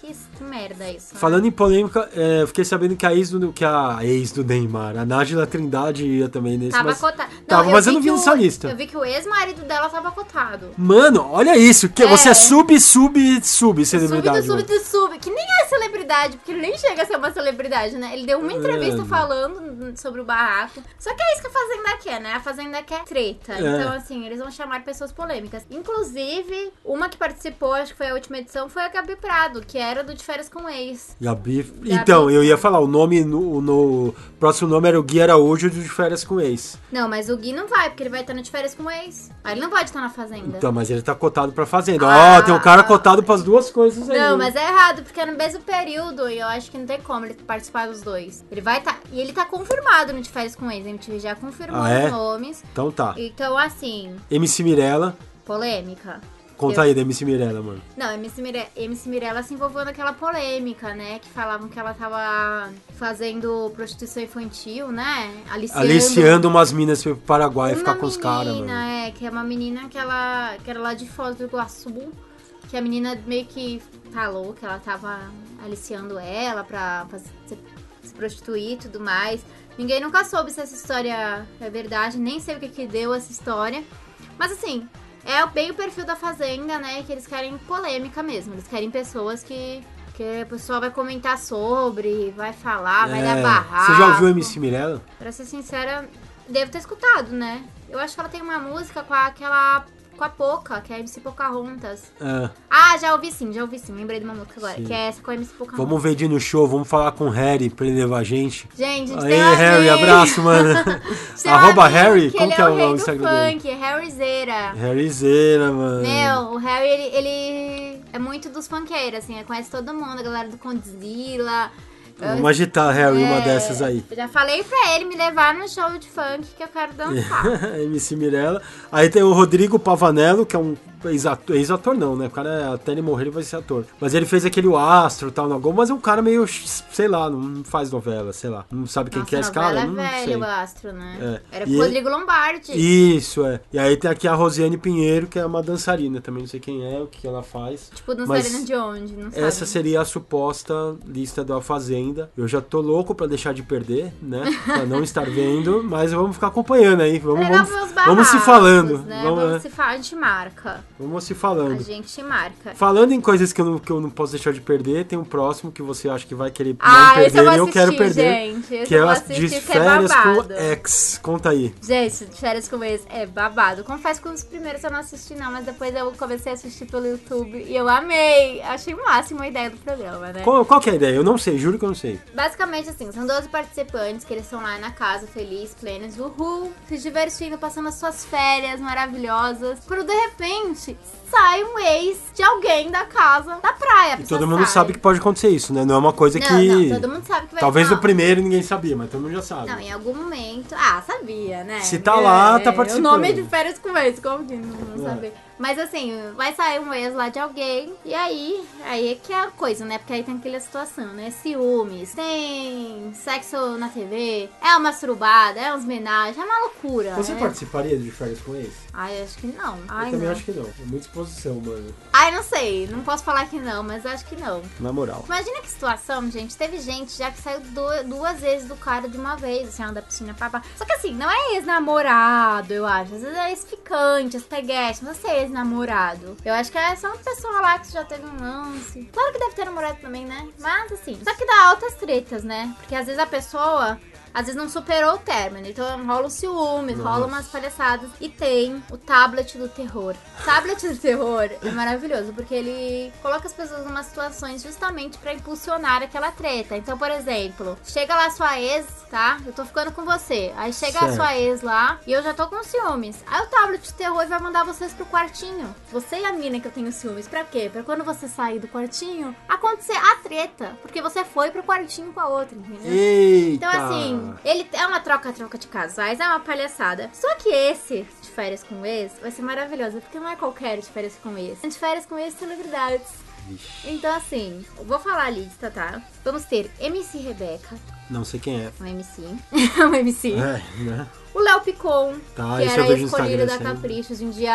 Que, que merda isso. Falando em polêmica, é, eu fiquei sabendo que a ex do, que a ex do Neymar, a Nájila Trindade, ia também nesse. Tava mas, cotada. Tava, mas eu não vi o, nessa lista. Eu vi que o ex-marido dela tava cotado. Mano, olha isso. Que É. Você é sub, sub, sub celebridade. Sub do sub do sub, que nem é celebridade, porque ele nem chega a ser uma celebridade, né? Ele deu uma entrevista Mano. falando sobre o barraco. Só que é isso que a Fazenda quer, né? A Fazenda quer treta. É. Então, assim, eles vão chamar pessoas polêmicas. Inclusive, uma que participou, acho que foi a última edição, foi a Gabi Prado, que era do De Férias com o Ex. Gabi. Gabi. Então, eu ia falar, o nome, no, no próximo nome era o Gui Araújo de Férias com o Ex. Não, mas o Gui não vai, porque ele vai estar no De Férias com o Ex. Aí ele não pode estar na Fazenda. Então, mas ele tá cotado pra Fazenda. Ó, Ah. tem um cara cotado pras duas coisas aí. Não, mas é errado, porque é no mesmo período e eu acho que não tem como ele participar dos dois. Ele vai estar. E ele tá confirmado no De Férias com Ex. A M T V já confirmou Ah, é? os nomes. Então tá. Então, assim, M C Mirella. polêmica. Conta Eu- aí da M C Mirella, mano. Não, M C, Mire... M C Mirella se envolveu naquela polêmica, né? Que falavam que ela tava fazendo prostituição infantil, né? Aliciando. Aliciando umas minas pro Paraguai uma ficar com os caras, menina, mano. é, que é uma menina que ela que era lá de Foz do Iguaçu, que a menina meio que falou que ela tava aliciando ela pra fazer, se, se prostituir e tudo mais. Ninguém nunca soube se essa história é verdade, nem sei o que que deu essa história. Mas assim, é bem o perfil da Fazenda, né, que eles querem polêmica mesmo. Eles querem pessoas que, que a pessoa vai comentar sobre, vai falar, vai dar barraco. Você já ouviu M C Mirella? Pra ser sincera, devo ter escutado, né? Eu acho que ela tem uma música com aquela... com a Poca, que é a M C Pocahontas. É. Ah, já ouvi sim, já ouvi sim. Lembrei de uma música agora, Sim. que é essa com a M C Pocahontas. Vamos ver de ir no show, vamos falar com o Harry pra ele levar a gente. Gente, a gente Aí, tem um Harry, amigo. abraço, mano. Tem um Arroba amigo Harry? que Como ele que é é o o rei do Instagram dele? funk, Harryzeira. Harryzeira, mano. Meu, o Harry, ele, ele é muito dos funkeiros, assim, ele conhece todo mundo, a galera do Condzilla. Vamos agitar, Harry, uma É, dessas aí. Eu já falei pra ele me levar no show de funk que eu quero dançar. M C Mirella. Aí tem o Rodrigo Pavanello, que é um ex-ator, ex-ator não, né? O cara, até ele morrer, ele vai ser ator. Mas ele fez aquele O Astro e tal na Globo, mas é um cara meio, sei lá, não faz novela, sei lá. Não sabe quem Nossa, que é esse novela cara? é Não velho, sei. o Astro, né? É. Era E com o Rodrigo Lombardi. Isso, é. E aí tem aqui a Rosiane Pinheiro, que é uma dançarina, também não sei quem é, o que ela faz. Tipo, dançarina Mas de onde? Não sabe. essa seria a suposta lista da Fazenda. Eu já tô louco pra deixar de perder, né? Pra não estar vendo, mas vamos ficar acompanhando aí. Vamos, Legal vamos, ver os vamos se barracos, falando. Né? Vamos, Vamos é, se falar, a gente marca. vamos se falando. A gente marca. Falando em coisas que eu, não, que eu não posso deixar de perder, tem um próximo que você acha que vai querer Ah, não esse eu perder vou e eu assistir, quero perder. gente. Esse Que eu é vou a assistir, de que é férias com babado. ex. Conta aí. Gente, de férias com ex é babado. Confesso que os primeiros eu não assisti não, mas depois eu comecei a assistir pelo YouTube e eu amei. Achei o máximo a ideia do programa, né? Qual, qual que é a ideia? Eu não sei, juro que eu não sei. Basicamente assim, são doze participantes que eles estão lá na casa, felizes, plenos, uhul, se divertindo, passando as suas férias maravilhosas. Quando de repente sai um ex de alguém da casa, da praia. a E pessoa todo mundo sai. sabe que pode acontecer isso, né? Não é uma coisa Não, que... não, todo mundo sabe que vai Talvez não. no primeiro ninguém sabia, mas todo mundo já sabe. Não, em algum momento. Ah, sabia, né? Se tá lá, tá O participando. nome é de férias com ex, como que não, não É. saber? Mas assim, vai sair um ex lá de alguém. E aí, aí é que é a coisa, né? Porque aí tem aquela situação, né? Ciúmes, tem sexo na T V, é uma surubada, é uns homenagens, é uma loucura. Você né? participaria de férias com ex? Ai, acho que não. Eu Ai, também não. acho que não. É muita exposição, mano. Ai, não sei. Não posso falar que não, mas acho que não. Na moral. Imagina que situação, gente. Teve gente já que saiu du- duas vezes do cara de uma vez, assim, da piscina, papá. Só que assim, não é ex-namorado, eu acho. Às vezes é ex-ficante, ex-peguete, não sei, ex-namorado. Eu acho que é só uma pessoa lá que já teve um lance. Claro que deve ter namorado também, né? Mas assim, só que dá altas tretas, né? Porque às vezes a pessoa... Às vezes não superou o término, então rola os ciúmes, Nossa. rola umas palhaçadas. E tem o tablet do terror. O tablet do terror é maravilhoso, porque ele coloca as pessoas em umas situações justamente pra impulsionar aquela treta. Então, por exemplo, chega lá sua ex, tá? Eu tô ficando com você. Aí chega Certo. a sua ex lá e eu já tô com ciúmes. Aí o tablet do terror vai mandar vocês pro quartinho. Você e a mina que eu tenho ciúmes. Pra quê? Pra quando você sair do quartinho, acontecer a treta. Porque você foi pro quartinho com a outra, entendeu? Eita! Então, assim, ele é uma troca-troca de casais, é uma palhaçada. Só que esse, de férias com ex, vai ser maravilhoso, porque não é qualquer de férias com ex. É de férias com ex celebridades. Vixe. Então, assim, eu vou falar a lista, tá? Vamos ter M C Rebeca, Não sei quem é. um M C, um M C. É, né? O Léo Picon, Tá, que esse era eu vejo no escolhido da Instagram, sim. Caprichos, de um dia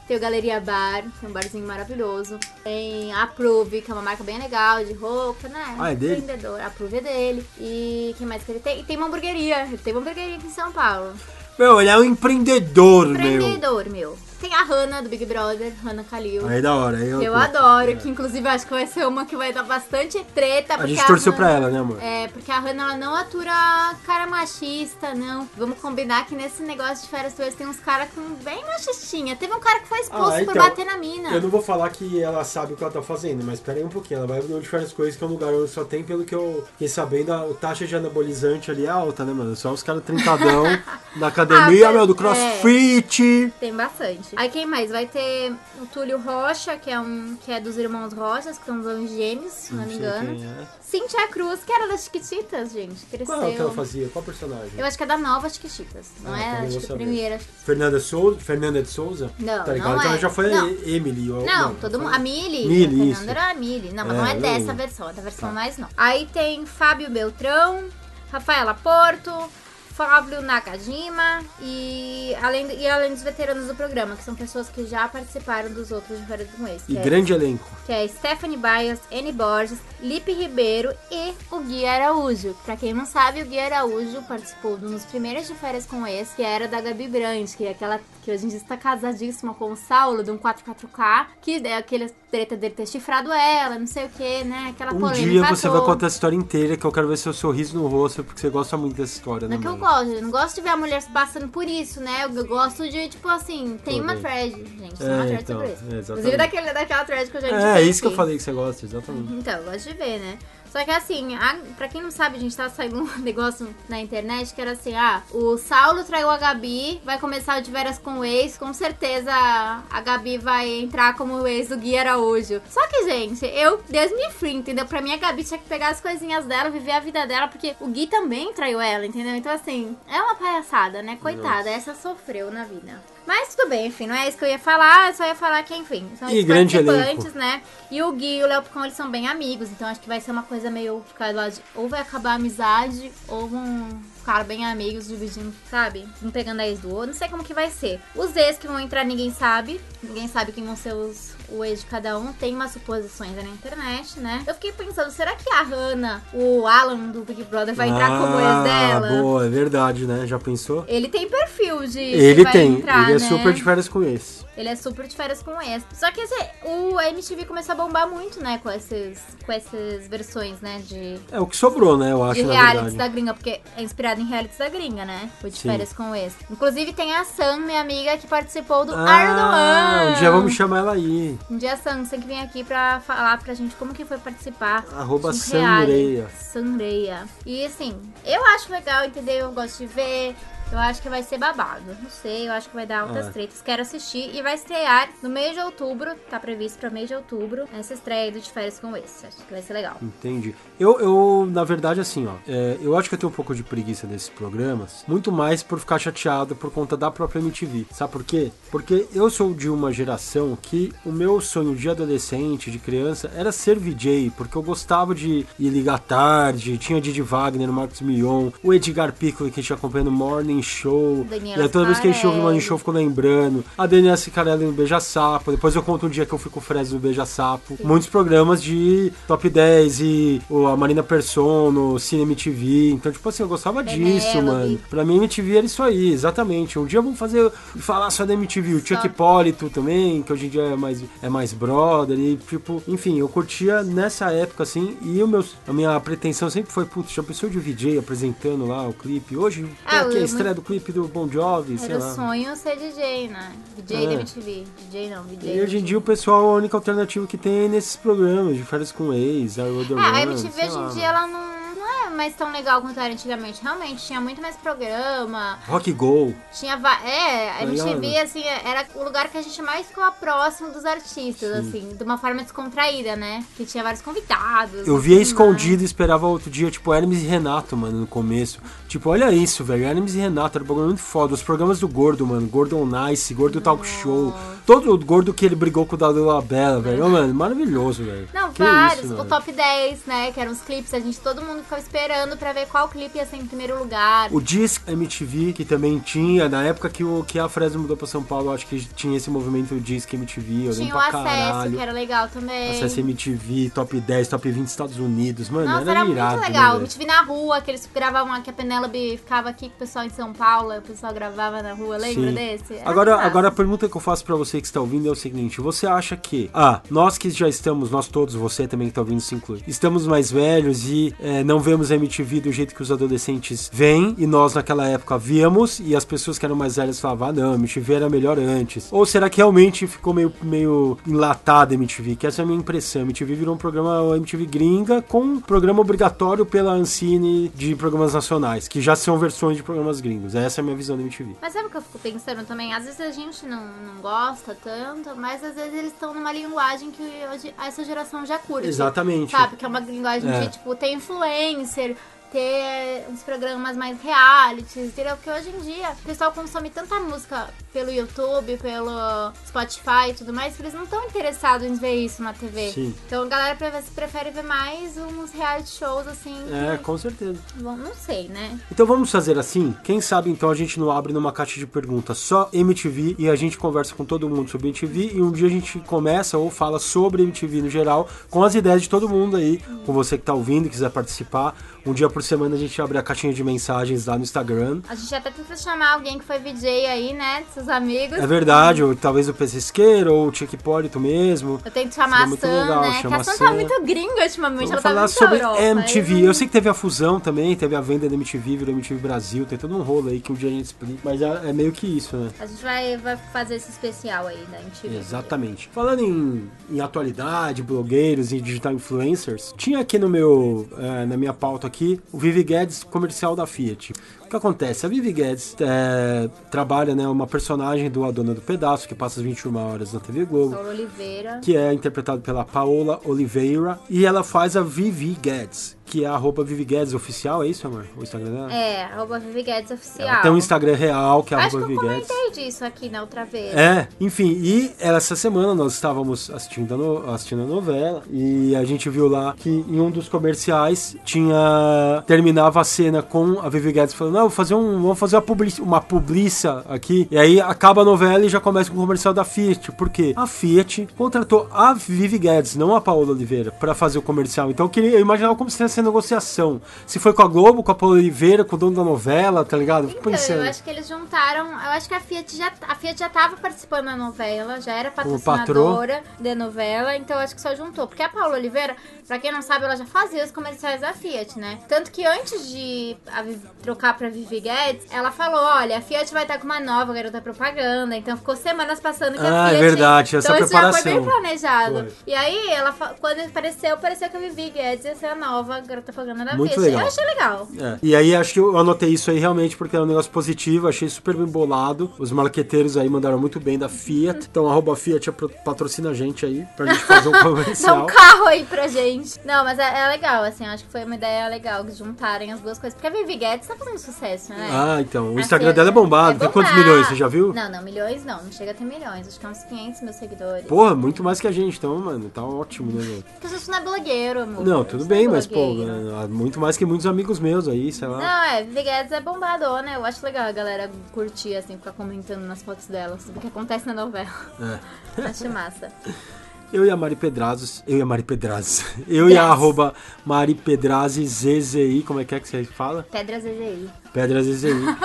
Tem o Galeria Bar, que é um barzinho maravilhoso. Tem a Approve, que é uma marca bem legal de roupa, né? Ah, é dele? Empreendedor. A Approve é dele. E que mais que ele tem? E tem uma hamburgueria. Ele tem uma hamburgueria aqui em São Paulo. Meu, ele é um empreendedor, meu. Empreendedor, meu. Tem a Hannah, do Big Brother, Hannah Kalil. Aí da hora. Aí eu Eu tô- adoro, é. que inclusive acho que vai ser uma que vai dar bastante treta. A porque gente torceu Hannah- pra ela, né, amor? É, porque a Hannah ela não atura cara machista, não. Vamos combinar que nesse negócio de férias com ex tem uns caras com bem machistinha. Teve um cara que foi expulso Ah, por então, bater na mina. Eu não vou falar que ela sabe o que ela tá fazendo, mas pera aí um pouquinho. Ela vai no Diferentes Coisas, que é um lugar onde só tem, pelo que eu fiquei sabendo, a a taxa de anabolizante ali é alta, né, mano? Só os caras trintadão da academia, Ah, meu, do é. crossfit. Tem bastante. Aí quem mais? Vai ter o Túlio Rocha, que é um que é dos irmãos Rochas, que são os gêmeos, se não, Não me sei engano. quem é. Cintia Cruz, que era das Chiquititas, gente. Cresceu. Qual é que ela fazia? Qual personagem? Eu acho que é da nova Chiquititas. Não Ah, é também acho vou que a saber. primeira. Fernanda Souza? Fernanda de Souza? Não, tá ligado? não Então é. ela já foi Não. Emily. Ou... Não, todo mundo. A Millie. Millie, a isso. Fernanda era a Millie. Não, mas É, não é eu dessa lembro. versão, é da versão Tá. mais não. Aí tem Fábio Beltrão, Rafaela Porto, Fábio Nakajima e além, e além dos veteranos do programa, que são pessoas que já participaram dos outros de Férias com Ex. E que é- grande elenco. que é Stephanie Bias, Anne Borges, Lipe Ribeiro e o Gui Araújo. Pra quem não sabe, o Gui Araújo participou de um dos primeiros de Férias com Ex, que era da Gabi Brandt, que é aquela que hoje em dia está casadíssima com o Saulo, de um quatro quatro K, que é aquele treta dele ter chifrado ela, não sei o que, né? Aquela Um polêmica dia você vai toda. contar a história inteira, que eu quero ver seu sorriso no rosto, porque você gosta muito dessa história, né, Não é que eu mano? gosto, eu não gosto de ver a mulher passando por isso, né? Eu gosto de, tipo assim, tem uma bem. thread, gente, tem É, uma thread então, sobre isso. é, exatamente. Inclusive daquele, daquela thread que eu já É, indiquei é isso que eu aqui. falei que você gosta, exatamente. Então, eu gosto de ver, né? Só que assim, a, pra quem não sabe, a gente tava saindo um negócio na internet que era assim, ah, o Saulo traiu a Gabi, vai começar o de Veras com o ex, com certeza a Gabi vai entrar como o ex do Gui Araújo. Só que, gente, eu, Deus me free, entendeu? Pra mim a Gabi tinha que pegar as coisinhas dela, viver a vida dela, porque o Gui também traiu ela, entendeu? Então assim, é uma palhaçada, né? Coitada, essa sofreu na vida. Mas tudo bem, enfim, não é isso que eu ia falar, eu só ia falar que, enfim, são E os grande participantes, elenco. né? E o Gui e o Léo Picon, eles são bem amigos, então acho que vai ser uma coisa meio ficar lá de, ou vai acabar a amizade, ou vão ficar bem amigos, dividindo, sabe? Um pegando a ex do outro, não sei como que vai ser. Os ex que vão entrar, ninguém sabe, ninguém sabe quem vão ser os, o ex de cada um, tem umas suposições aí na internet, né? Eu fiquei pensando, será que a Hannah, o Alan do Big Brother vai entrar como ex dela? Ah, boa, é verdade, né? Já pensou? Ele tem perfil de Ele que vai tem, entrar, ele é né? super de férias com esse. Ele é super de férias com esse. Só que esse, o M T V começou a bombar muito, né? Com, esses, com essas versões, né? De, É o que sobrou, né? Eu acho, de na realities verdade. da gringa. Porque é inspirado em realities da gringa, né? O de Sim. férias com esse. Inclusive tem a Sam, minha amiga, que participou do Ah, Ardoan. um dia vamos chamar ela aí. Um dia a Sam, você tem que vir aqui pra falar pra gente como que foi participar. Arroba de um reality. Sanreia. Sanreia. E assim, eu acho legal, entendeu? Eu gosto de ver. Eu acho que vai ser babado. Não sei, eu acho que vai dar altas É. tretas. Quero assistir e vai estrear no mês de outubro. Tá previsto pra mês de outubro essa estreia do De Férias com esse. Acho que vai ser legal. Entendi. Eu, eu, na verdade, assim, ó, é, eu acho que eu tenho um pouco de preguiça desses programas, muito mais por ficar chateado por conta da própria M T V. Sabe por quê? Porque eu sou de uma geração que o meu sonho de adolescente, de criança, era ser V J, porque eu gostava de ir ligar tarde, tinha Didi Wagner, Marcos Mion, o Edgar Piccoli, que a gente acompanha no Morning Show, Daniela e aí toda vez que a gente ouve o Morning Scarelli. Show, eu fico lembrando, a Daniela Sicarelli no Beija-Sapo, depois eu conto um dia que eu fui com o Fred no Beija-Sapo, muitos programas de Top dez e o, a Marina Persson no Cine M T V, então tipo assim, eu gostava disso, Penélope. mano. Pra mim M T V era isso aí, exatamente. Um dia vamos fazer, falar só da M T V, o Chuck Só. Hipólito também, que hoje em dia é mais, é mais brother, e tipo, enfim, eu curtia nessa época assim, e o meu, a minha pretensão sempre foi, putz, já pensou de V J apresentando lá o clipe, hoje, Ah, aqui a eu- estreia do clipe do Bon Jovi, sei Era o lá. sonho ser D J, né? D J É. da M T V. D J não, D J. E hoje em dia o pessoal, a única alternativa que tem é nesses programas de férias com ex, a Road É, a M T V sei hoje lá, em dia ela não, não é mais tão legal quanto era antigamente. Realmente, tinha muito mais programa. Rock Go. Tinha va- É, a Legal, M T V, né? assim, era o lugar que a gente mais ficava próximo dos artistas, assim, de uma forma descontraída, né? Que tinha vários convidados. Eu via assim, escondido e esperava outro dia, tipo, Hermes e Renato, mano, no começo. Tipo, olha isso, velho. Hermes e Renato, era um programa muito foda. Os programas do Gordo, mano. Gordo Nice, Gordo Talk Show. Todo o Gordo que ele brigou com o Dado Labella, velho. Oh, mano, maravilhoso, velho. Não, que vários. Isso, o top dez, né? Que eram os clipes. A gente, todo mundo ficava esperando pra ver qual clipe ia ser em primeiro lugar. O Disc M T V, que também tinha, na época que, o, que a Fresno mudou pra São Paulo, acho que tinha esse movimento Disc M T V. Eu tinha lembro o pra Acesso, caralho. que era legal também. Acesso M T V, Top dez, Top vinte Estados Unidos. Mano, Nossa, era, era irado, muito legal. Né, M T V na rua, que eles gravavam aqui, a Penélope ficava aqui com o pessoal em São Paulo, o pessoal gravava na rua, lembra Sim. desse? Era Agora, legal. agora a pergunta que eu faço pra você que está ouvindo é o seguinte: você acha que, ah, nós que já estamos, nós todos, você também que tá ouvindo se inclui, estamos mais velhos e é, não vemos a M T V do jeito que os adolescentes veem, e nós naquela época víamos, e as pessoas que eram mais velhas falavam, ah, não, a M T V era melhor antes? Ou será que realmente ficou meio, meio enlatada a M T V? Que essa é a minha impressão. A M T V virou um programa M T V gringa com um programa obrigatório pela Ancine de programas nacionais, que já são versões de programas gringos. Essa é a minha visão da M T V. Mas sabe o que eu fico pensando também? Às vezes a gente não, não gosta tanto, mas às vezes eles estão numa linguagem que hoje essa geração já curte. Exatamente. Sabe? Que é uma linguagem É. de, tipo, ter influencer, ter uns programas mais realities, entendeu? Porque hoje em dia o pessoal consome tanta música pelo YouTube, pelo Spotify e tudo mais, que eles não estão interessados em ver isso na T V. Sim. Então a galera pre- prefere ver mais uns reality shows, assim. É, que- com certeza. Bom, não sei, né? Então vamos fazer assim? Quem sabe então a gente não abre numa caixa de perguntas só M T V e a gente conversa com todo mundo sobre M T V, e um dia a gente começa ou fala sobre M T V no geral, com as ideias de todo mundo aí, com você que tá ouvindo e quiser participar. Um dia por semana a gente abre a caixinha de mensagens lá no Instagram. A gente até tenta chamar alguém que foi V J aí, né? Seus amigos. É verdade, ou talvez o P C Isqueiro, ou o Chico Hipólito mesmo. Eu tento chamar Seria a Sam, muito legal, né? Que chama a Sam a tá Sam. muito gringa ultimamente, Vamos ela tá falar muito sobre Europa, M T V. aí- Eu sei que teve a fusão também, teve a venda da M T V, virou M T V Brasil, tem todo um rolo aí que um dia a gente explica, mas é, é meio que isso, né? A gente vai, vai fazer esse especial aí da M T V. Exatamente. Falando em, em atualidade, blogueiros e digital influencers, tinha aqui no meu, é, na minha pauta aqui, o Vivi Guedes comercial da Fiat. O que acontece? A Vivi Guedes é, trabalha, né, uma personagem do A Dona do Pedaço, que passa as vinte e uma horas na T V Globo, Paula Oliveira. que é interpretado pela Paola Oliveira, e ela faz a Vivi Guedes, que é a arroba Vivi Guedes oficial, é isso, amor? O Instagram dela? É, arroba Vivi Guedes Oficial. Ela tem um Instagram real, que é Acho arroba que eu Vivi Guedes. comentei disso aqui na outra vez. É, enfim, e essa semana nós estávamos assistindo a, no, assistindo a novela e a gente viu lá que em um dos comerciais tinha, terminava a cena com a Vivi Guedes falando, não, vou fazer um, vamos fazer uma, publici, uma publiça aqui, e aí acaba a novela e já começa com o comercial da Fiat, porque a Fiat contratou a Vivi Guedes, não a Paola Oliveira, pra fazer o comercial. Então eu, queria, eu imaginava como se tivesse negociação, se foi com a Globo, com a Paola Oliveira, com o dono da novela, tá ligado? Eu fico Então, pensando. eu acho que eles juntaram. Eu acho que a Fiat já, a Fiat já tava participando da novela, já era patroa. patrocinadora da novela, então eu acho que só juntou. Porque a Paula Oliveira, pra quem não sabe, ela já fazia os comerciais da Fiat, né? Tanto que antes de a Vivi, trocar pra Vivi Guedes, ela falou: olha, a Fiat vai estar com uma nova garota propaganda, então ficou semanas passando que Ah, a é Fiat. verdade, essa então, preparação. Isso já foi bem planejado. Foi. E aí, ela, fa- quando apareceu, pareceu que a Vivi Guedes ia ser a nova garota propaganda da Muito Fiat. legal. Eu achei legal. É. E aí acho que eu anotei isso aí realmente porque era um negócio positivo, achei super bem bolado. Os marqueteiros aí mandaram muito bem da Fiat. Então arroba Fiat patrocina a gente aí pra gente fazer um Dá comercial. um carro aí pra gente. Não, mas é, é legal, assim, acho que foi uma ideia legal que juntarem as duas coisas. Porque a Vivi Guedes tá fazendo sucesso, né? Ah, então. O A Instagram Fiat dela é bombado. Tem quantos bombado. milhões, você já viu? Não, não, milhões não. Não chega a ter milhões. Acho que é uns quinhentos mil seguidores. Porra, muito mais que a gente, então, mano. Tá ótimo, né, meu? Porque você não é blogueiro, amor. Não, tudo Você bem, não é mas, pô, blogueiro. né, muito mais que muitos amigos meus aí, sei lá. Não, é, Vivi Guedes é bombadona. Eu acho legal a galera curtir, assim, ficar comentando nas fotos dela sobre o que acontece na novela. É. Acho massa. Eu e a Mari Pedrazos, eu e a Mari Pedrazos, eu e a Pedrazos. arroba Mari Pedrazzi Z Z I, como é que é que você fala? Pedra Z Z I. Pedras Z Z I.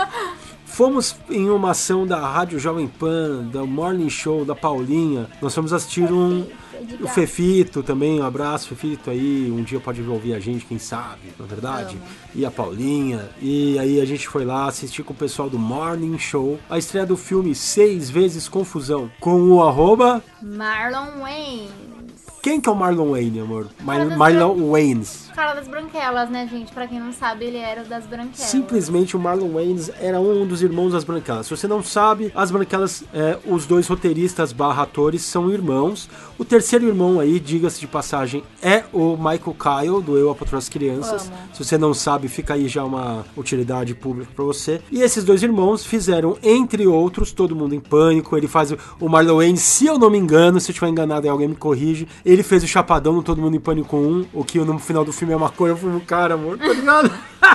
Fomos em uma ação da Rádio Jovem Pan, da Morning Show, da Paulinha. Nós fomos assistir um... O Fefito também, um abraço, Fefito aí. Um dia pode ouvir a gente, quem sabe, na verdade. Amo. E a Paulinha. E aí a gente foi lá assistir com o pessoal do Morning Show a estreia do filme Seis Vezes Confusão, com o arroba... Marlon Wayans. Quem que é o Marlon Wayne, amor? Cara das Marlon Waynes. Cara das Branquelas, né, gente? Pra quem não sabe, ele era o das Branquelas. Simplesmente o Marlon Wayans era um dos irmãos das Branquelas. Se você não sabe, as Branquelas, é, os dois roteiristas barra atores são irmãos. O terceiro irmão aí, diga-se de passagem, é o Michael Kyle, do Eu, a Patroa das Crianças. Amo. Se você não sabe, fica aí já uma utilidade pública pra você. E esses dois irmãos fizeram, entre outros, Todo Mundo em Pânico. Ele faz o, o Marlon Wayans, se eu não me engano, se eu estiver enganado e alguém me corrige, ele fez o Chapadão no Todo Mundo em Pânico um, o que no final do filme é maconha. Eu fui um cara, amor, tá ligado?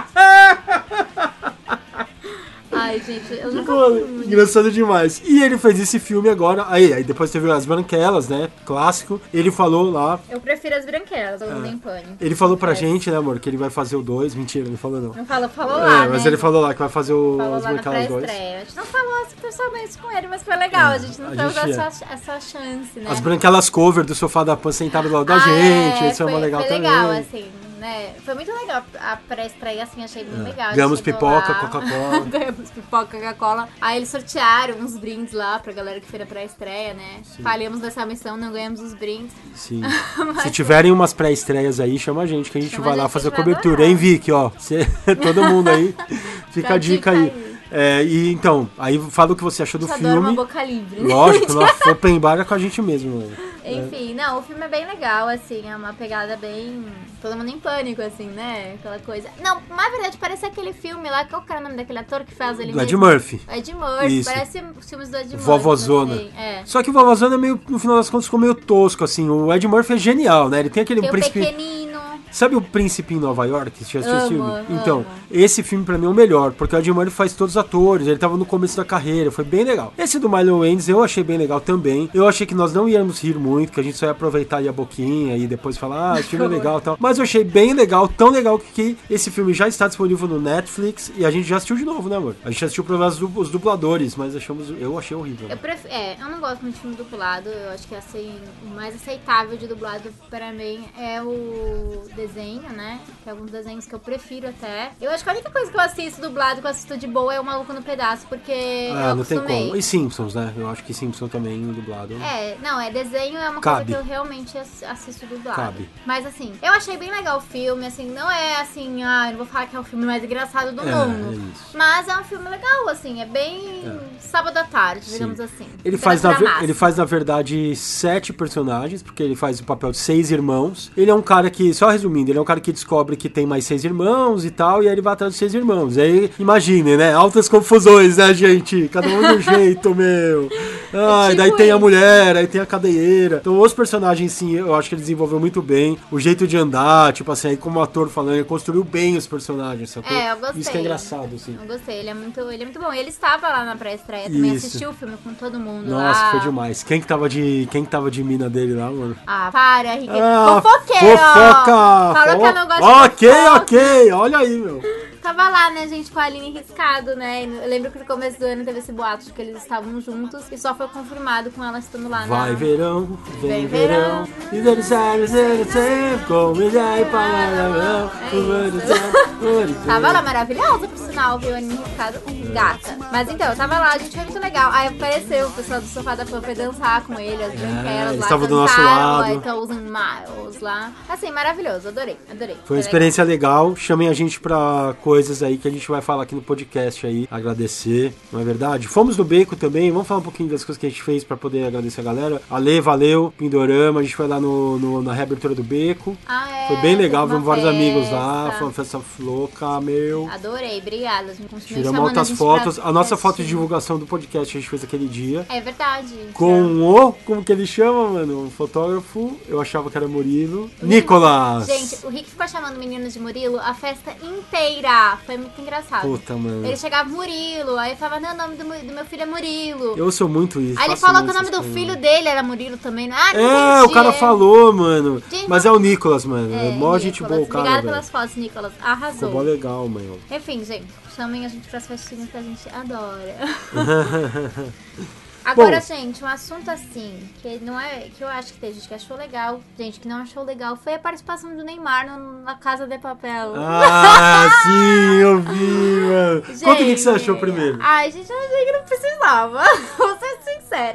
Ai, gente, eu nunca Mano, fui. engraçado demais. E ele fez esse filme agora. Aí, aí depois teve As Branquelas, né? Clássico. Ele falou lá. Eu prefiro as Branquelas, eu não em pânico. Ele falou pra É. gente, né, amor, que ele vai fazer o dois. Mentira, ele falou não. Não falou, falou É, lá, mas né? ele falou lá que vai fazer o Falou As lá na Branquelas dois. pré-estreia. A gente não falou assim pessoalmente com ele, mas foi legal. É, a gente não a teve gente essa, essa chance, né? As Branquelas cover do Sofá da Pan sentado do lado da Ah, gente. é, Isso é foi, uma legal foi também. legal, assim, né? Foi muito legal a pré-estreia, assim, achei bem legal. A gente Ganhamos chegou pipoca, lá, Coca-Cola. Ganhamos pipoca, Coca-Cola. Aí eles sortearam uns brindes lá pra galera que fez a pré-estreia, né? Falhamos nessa missão, não ganhamos os brindes. Sim. Se tiverem umas pré-estreias aí, chama a gente que a gente Chama vai a lá gente, fazer a a gente vai cobertura, adorar. hein, Vicky? Ó, Cê- todo mundo aí. Fica Dá a dica dica aí. aí. É, e então, aí fala o que você achou do Eu adoro uma filme. boca livre, né? Lógico, nosso open bar é com a gente mesmo. Mano. Enfim, não, o filme é bem legal, assim, é uma pegada bem... Todo mundo em pânico, assim, né? Aquela coisa... Não, na verdade, parece aquele filme lá, qual que é o nome daquele ator que faz ele Do Ed mesmo? Murphy. Ed Murphy, Isso. parece os filmes do Ed Murphy. Vovozona. Assim, é. Só que o Vovozona, é meio, no final das contas, ficou meio tosco, assim. O Ed Murphy é genial, né? Ele tem aquele Tem o príncipe... Pequenino. Sabe o Príncipe em Nova York? Você já assistiu esse Amo, filme? Então, amo. esse filme pra mim é o melhor, porque o Ed Murphy faz todos os atores, ele tava no começo da carreira, foi bem legal. Esse do Marlon Wayans eu achei bem legal também. Eu achei que nós não íamos rir muito, que a gente só ia aproveitar aí a boquinha e depois falar, ah, esse filme é legal e tal. Mas eu achei bem legal, tão legal que, que esse filme já está disponível no Netflix e a gente já assistiu de novo, né, amor? A gente assistiu pra ver os, du- os dubladores, mas achamos, eu achei horrível. Eu pref... É, eu não gosto muito de filme dublado. Eu acho que assim, o mais aceitável de dublado pra mim é o desenho, né? Tem alguns desenhos que eu prefiro até. Eu acho que a única coisa que eu assisto dublado, que eu assisto de boa, é o Maluco no Pedaço, porque Ah, eu não tem acostumei. como. E Simpsons, né? Eu acho que Simpsons também dublado. É, não, é desenho, é uma Cabe. coisa que eu realmente ass- assisto dublado. Cabe. Mas assim, eu achei bem legal o filme, assim, não é assim, ah, eu não vou falar que é o filme mais engraçado do É, mundo. é isso. Mas é um filme legal, assim, é bem sábado à tarde, digamos Sim. assim. Ele faz, na, ver- Temperatura ele faz, na verdade, sete personagens, porque ele faz o papel de seis irmãos. Ele é um cara que, só resumindo, ele é um cara que descobre que tem mais seis irmãos e tal, e aí ele vai atrás dos seis irmãos. Aí, imagine, né? Altas confusões, né, gente? Cada um de um jeito, meu. Ah, e daí tipo tem a isso. mulher, aí tem a cadeieira. Então, os personagens, sim, eu acho que ele desenvolveu muito bem. O jeito de andar, tipo assim, aí como ator falando, ele construiu bem os personagens, sacou? É, eu gostei. Isso que é engraçado, assim. Eu gostei, ele é muito, ele é muito bom. E ele estava lá na pré-estreia também, Isso. assistiu o filme com todo mundo Nossa, lá. foi demais. Quem que tava de, quem que tava de mina dele lá, mano? Ah, para, Rick. Ah, Fofoqueiro! fofoca! Falou que eu não gosto Ok, de fofoca. ok, olha aí, meu. Tava lá, né, gente, com a Aline Riscado, né? Eu lembro que no começo do ano teve esse boato de que eles estavam juntos e só foi confirmado com ela estando lá Vai na... verão, vem Vem verão, verão. e deve ser sempre com milhar e palavra. Tava lá maravilhosa, por sinal, viu? A Aline Riscado, gata. Mas então, eu tava lá, a gente foi muito legal. Aí apareceu o pessoal do Sofá da Fã pra dançar com ele, as branquelas eles lá. estavam do nosso cantaram, lado. aí Então, os Miles lá. Assim, maravilhoso, adorei, adorei. Foi uma experiência legal. Chamem a gente pra coisas aí que a gente vai falar aqui no podcast aí. Agradecer, não é verdade? Fomos no Beco também. Vamos falar um pouquinho das coisas que a gente fez pra poder agradecer a galera. Ale, valeu. Pindorama. A gente foi lá no, no- na reabertura do Beco. Ah, é, Foi bem legal. teve Vimos uma vários amigos lá. festa. Foi uma festa louca, meu. Adorei, obrigada. A gente continua Tiramos chamando altas gente fotos. pra A nossa foto de assistir. divulgação do podcast a gente fez aquele dia. É verdade. Com o, como que ele chama, mano? Um fotógrafo, eu achava que era Murilo. Nicolas! Gente, o Rick ficou chamando meninos de Murilo a festa inteira. Foi muito engraçado. Puta, mano. Ele chegava Murilo, aí falava, não, o nome do, do meu filho é Murilo. Eu sou muito isso. Aí ele faço falou que muito o nome essas do coisas. filho dele era Murilo também. Ah, não É, entendi. o cara falou, mano. Gente, Mas é o Nicolas, mano. É, É, mó gente Nicolas. boa o cara, Obrigada velho. pelas fotos, Nicolas. Ficou mó Arrasou. legal, mano. Enfim, gente, chamem a gente pras festinhas que a gente adora. Agora, Bom. gente, um assunto assim, que não é. Que eu acho que tem gente que achou legal, gente que não achou legal, foi a participação do Neymar no- na Casa de Papel. Ah, sim, eu vi, mano. Conta o que que você achou primeiro. Ai, gente, eu achei que não precisava. Vou ser sincera. É que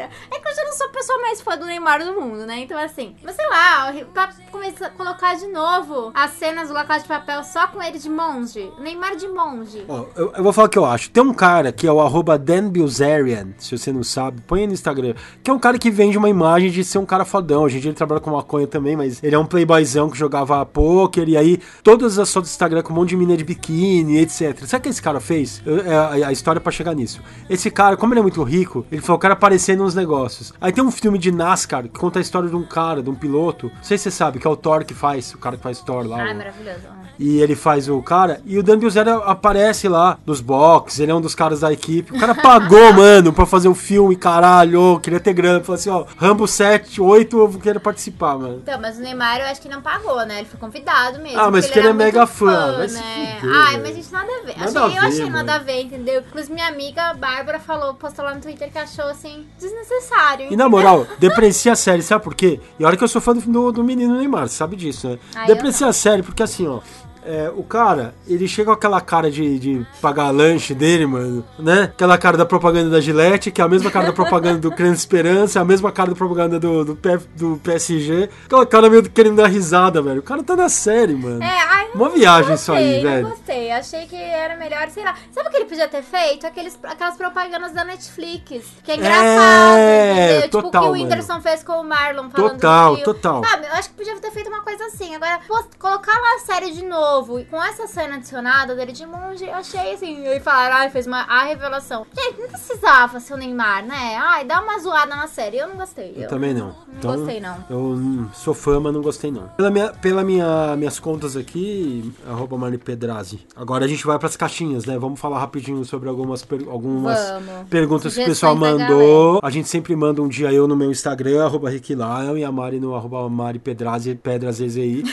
que eu já não sou a pessoa mais fã do Neymar do mundo, né? Então, assim, mas sei lá, pra começar a colocar de novo as cenas do La Casa de Papel só com ele de monge. Neymar de monge. Ó, eu, eu vou falar o que eu acho. Tem um cara que é o arroba Dan Bilzerian, se você não sabe, põe aí no Instagram, que é um cara que vende uma imagem de ser um cara fodão. Hoje em dia ele trabalha com maconha também, mas ele é um playboyzão que jogava poker, e aí todas as fotos do Instagram com um monte de mina de biquíni, etcétera. Sabe o que esse cara fez? Eu, é, a, a história pra chegar nisso. Esse cara, como ele é muito rico, ele falou, eu quero aparecer nos negócios. Aí tem um filme de NASCAR que conta a história de um cara, de um piloto, não sei se você sabe, que é o Thor que faz, o cara que faz Thor lá. Ah, o... maravilhoso. E ele faz o cara, e o Dan Bilzerian aparece lá nos boxes, ele é um dos caras da equipe. O cara pagou, mano, pra fazer um filme, caralho, queria ter grana. Falou assim, ó, Rambo sete, oito, eu quero participar, mano. Então, mas o Neymar eu acho que não pagou, né? Ele foi convidado mesmo. Ah, mas que ele, ele é mega fã, fã né? Ai, mas gente, nada a ver. Nada achei, a ver, eu achei mano. nada a ver, entendeu? Inclusive minha amiga Bárbara falou, postou lá no Twitter que achou, assim, desnecessário. E na moral, deprecia a série, sabe por quê? E olha que eu sou fã do, do menino Neymar, você sabe disso, né? Ah, deprecia a série porque assim, ó, é, o cara, ele chega com aquela cara de, de pagar lanche dele, mano, né? Aquela cara da propaganda da Gillette, que é a mesma cara da propaganda do Criança Esperança, a mesma cara da propaganda do, do, P F, do P S G. Aquela cara meio querendo dar risada, velho. O cara tá na série, mano. É, ai, uma viagem gostei, isso aí, não velho. Gostei, achei que era melhor, sei lá. Sabe o que ele podia ter feito? Aqueles, aquelas propagandas da Netflix, que é engraçado, É, entendeu? Tipo o total, que o Whindersson mano. fez com o Marlon falando Total, do Rio. total. Sabe, eu acho que podia ter feito uma coisa assim. Agora, pô, colocar lá a série de novo, e com essa cena adicionada dele de monge, eu achei assim, e falaram, ai, fez uma a revelação. Gente, não precisava ser o Neymar, né? Ai, dá uma zoada na série, eu não gostei. Eu, eu também não. Não Então, gostei, não. Eu hum, sou fã, mas não gostei, não. Pela minha, pela minha, minhas contas aqui, arroba Mari Pedrazzi. Agora a gente vai pras caixinhas, né? Vamos falar rapidinho sobre algumas, per, algumas perguntas que o pessoal mandou. A gente sempre manda um dia eu no meu Instagram, arroba Rick Lion, e a Mari no arroba Mari Pedrazzi, Pedras Z Z I.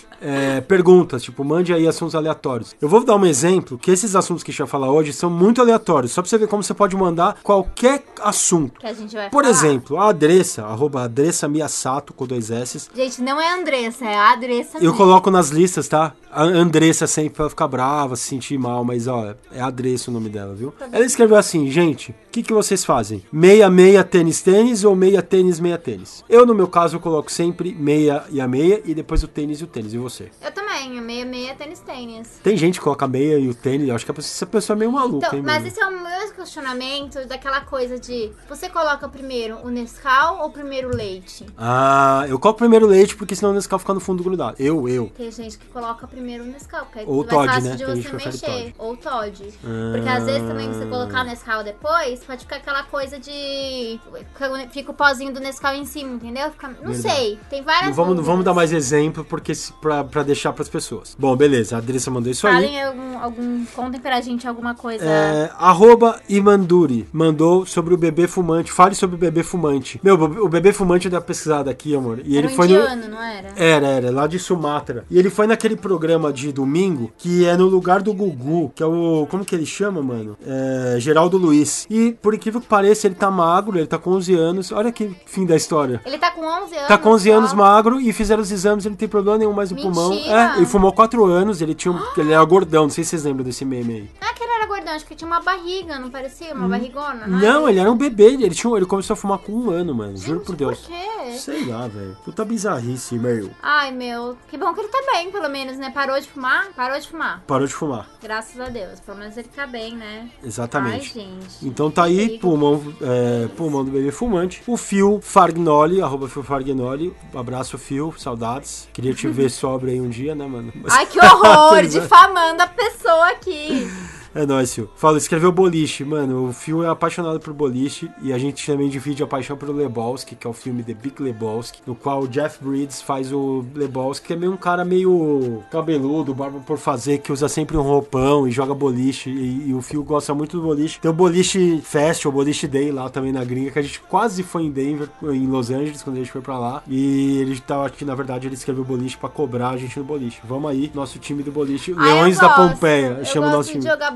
É, perguntas, tipo, mande aí assuntos aleatórios. Eu vou dar um exemplo, que esses assuntos que a gente vai falar hoje são muito aleatórios, só pra você ver como você pode mandar qualquer assunto. Que a gente vai Por falar. exemplo, a Adressa, arroba Adressa Miyasato, com dois S. Gente, não é Andressa, é a Adressa Eu mesmo. coloco nas listas, tá? A Andressa sempre vai ficar brava, se sentir mal, mas ó, é Adressa o nome dela, viu? Ela escreveu assim, gente, o que, que vocês fazem? Meia, meia, tênis, tênis ou meia, tênis, meia, tênis? Eu, no meu caso, eu coloco sempre meia e a meia e depois o tênis e o tênis. E você? Eu também, o meia, meia, tênis, tênis. Tem gente que coloca meia e o tênis, eu acho que essa pessoa é meio maluca, Então, hein, mas mano? esse é o meu questionamento daquela coisa de, você coloca primeiro o Nescau ou primeiro o leite? Ah, eu coloco primeiro leite porque senão o Nescau fica no fundo grudado. Eu, eu. Tem gente que coloca primeiro o Nescau, porque aí Ou é Todd, mais fácil né? de Tem gente você que prefere mexer. Todd. Ou Todd. Ah. Porque às vezes também você colocar o Nescau depois, pode ficar aquela coisa de... Fica o pozinho do Nescau em cima, entendeu? Fica... Não Verdade. sei, tem várias Não vamos, não vamos dar dúvidas. mais exemplo porque se- pra, pra deixar pras pessoas. Bom, beleza. A Adressa mandou isso aí. Falem algum, algum... Contem pra gente alguma coisa... É, arroba Imanduri mandou sobre o bebê fumante. Fale sobre o bebê fumante. Meu, o bebê fumante eu dei uma pesquisada aqui, amor. E Era ele um foi no. indiano, não era? Era, era, lá de Sumatra. E ele foi naquele programa de domingo que é no lugar do Gugu, que é o. Como que ele chama, mano? É, Geraldo Luiz. E por incrível que pareça, ele tá magro, ele tá com onze anos. Olha que fim da história. Ele tá com onze anos. Tá com onze só. anos magro e fizeram os exames, ele não tem problema nenhum mais no Mentira. pulmão. É, ele fumou quatro anos, ele tinha um, ele era gordão, não sei se vocês lembram desse meme aí. Não é que ele era gordão, acho que tinha uma barriga, não parecia? Uma barrigona, não, Não, é? ele era um bebê, ele, tinha, ele começou a fumar com um ano, mano, juro Gente, por Deus. Por quê? Sei lá, velho. Puta bizarrice, meu. Ai, meu, que bom que ele tá bem, pelo menos, né? Parou de fumar? Parou de fumar. Parou de fumar. Graças a Deus, pelo menos ele tá bem, né? Exatamente. Ai, gente. Então tá aí, Perigo. pulmão, é, pulmão do bebê fumante. O Fio Fargnoli, arroba Fio Fargnoli. Abraço, Fio, saudades. Queria te ver sobre aí um dia, né, mano? Mas- Ai, que horror, difamando a pessoa aqui. É nóis, Fio. Fala, escreveu boliche. Mano, o Fio é apaixonado por boliche e a gente também divide a paixão pelo Lebowski, que é o filme The Big Lebowski, no qual o Jeff Bridges faz o Lebowski, que é meio um cara meio cabeludo, barba por fazer, que usa sempre um roupão e joga boliche. E, e o Fio gosta muito do boliche. Tem o Boliche Fest, o Boliche Day lá também na gringa, que a gente quase foi em Denver, em Los Angeles, quando a gente foi pra lá. E ele tava aqui, na verdade, ele escreveu boliche pra cobrar a gente no boliche. Vamos aí, nosso time do boliche. Ai, Leões eu da gosto. Pompeia, Eu chama o gosto nosso de time. jogar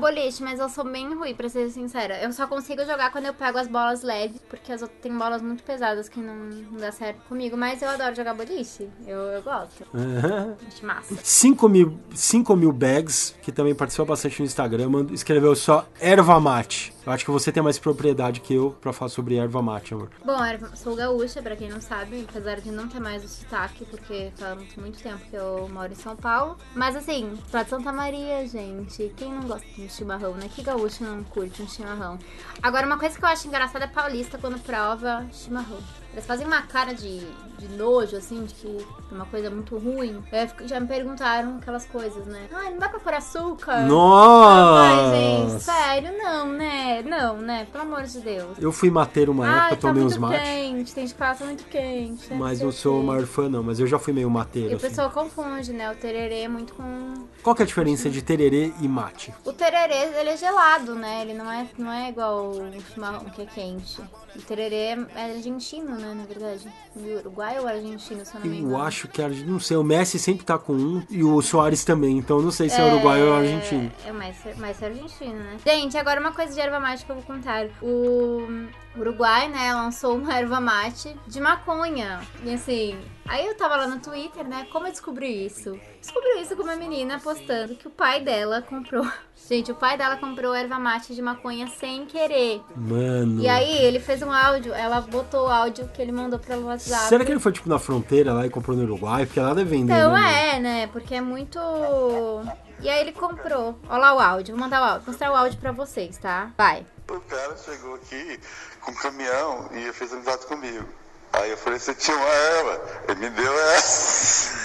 boliche, mas eu sou bem ruim, pra ser sincera. Eu só consigo jogar quando eu pego as bolas leves, porque as outras tem bolas muito pesadas que não, não dá certo comigo. Mas eu adoro jogar boliche. Eu, eu gosto. Uhum. Acho massa. cinco mil bags, que também participou bastante no Instagram, escreveu só erva mate. Eu acho que você tem mais propriedade que eu pra falar sobre erva mate, amor. Bom, eu sou gaúcha, pra quem não sabe, apesar de não ter mais o sotaque, porque faz muito tempo que eu moro em São Paulo. Mas assim, lá de Santa Maria, gente, quem não gosta de um chimarrão, né? Que gaúcho não curte um chimarrão? Agora, uma coisa que eu acho engraçada é paulista quando prova chimarrão. Eles fazem uma cara de, de nojo, assim, de que é uma coisa muito ruim. Eu, já me perguntaram aquelas coisas, né? Ai, não dá pra pôr açúcar? Nossa! Ai, gente, sério, não, né? Não, né? Pelo amor de Deus. Eu fui mateiro uma Ai, época, tá tomei muito uns mates. quente, tem de falar, tá muito quente. Né? Mas não sou o maior fã, não. Mas eu já fui meio mateiro, E o assim. pessoal confunde, né? O tererê é muito com... Qual que é a diferença de tererê e mate? O tererê, ele é gelado, né? Ele não é, não é igual o chimarrão, que é quente. O tererê é argentino, né? Na verdade. Uruguai ou argentino, se eu não me engano. Eu acho que, não sei, o Messi sempre tá com um e o Soares também. Então eu não sei se é, é Uruguai ou argentino. É mais, mais argentino, né? Gente, agora uma coisa de erva mate que eu vou contar. O Uruguai, né, lançou uma erva mate de maconha. E assim... Aí eu tava lá no Twitter, né? Como eu descobri isso? Descobri isso com uma menina postando que o pai dela comprou... Gente, o pai dela comprou erva mate de maconha sem querer. Mano... E aí ele fez um áudio, ela botou o áudio que ele mandou pelo WhatsApp. Será que ele foi, tipo, na fronteira lá e comprou no Uruguai? Porque lá deve vender, Então né, é, né? Porque é muito... E aí ele comprou. Olha lá o áudio, vou mandar o áudio. Vou mostrar o áudio pra vocês, tá? Vai. O cara chegou aqui com um caminhão e fez amizade comigo. Aí eu falei, você tinha uma erva. Ele me deu essa.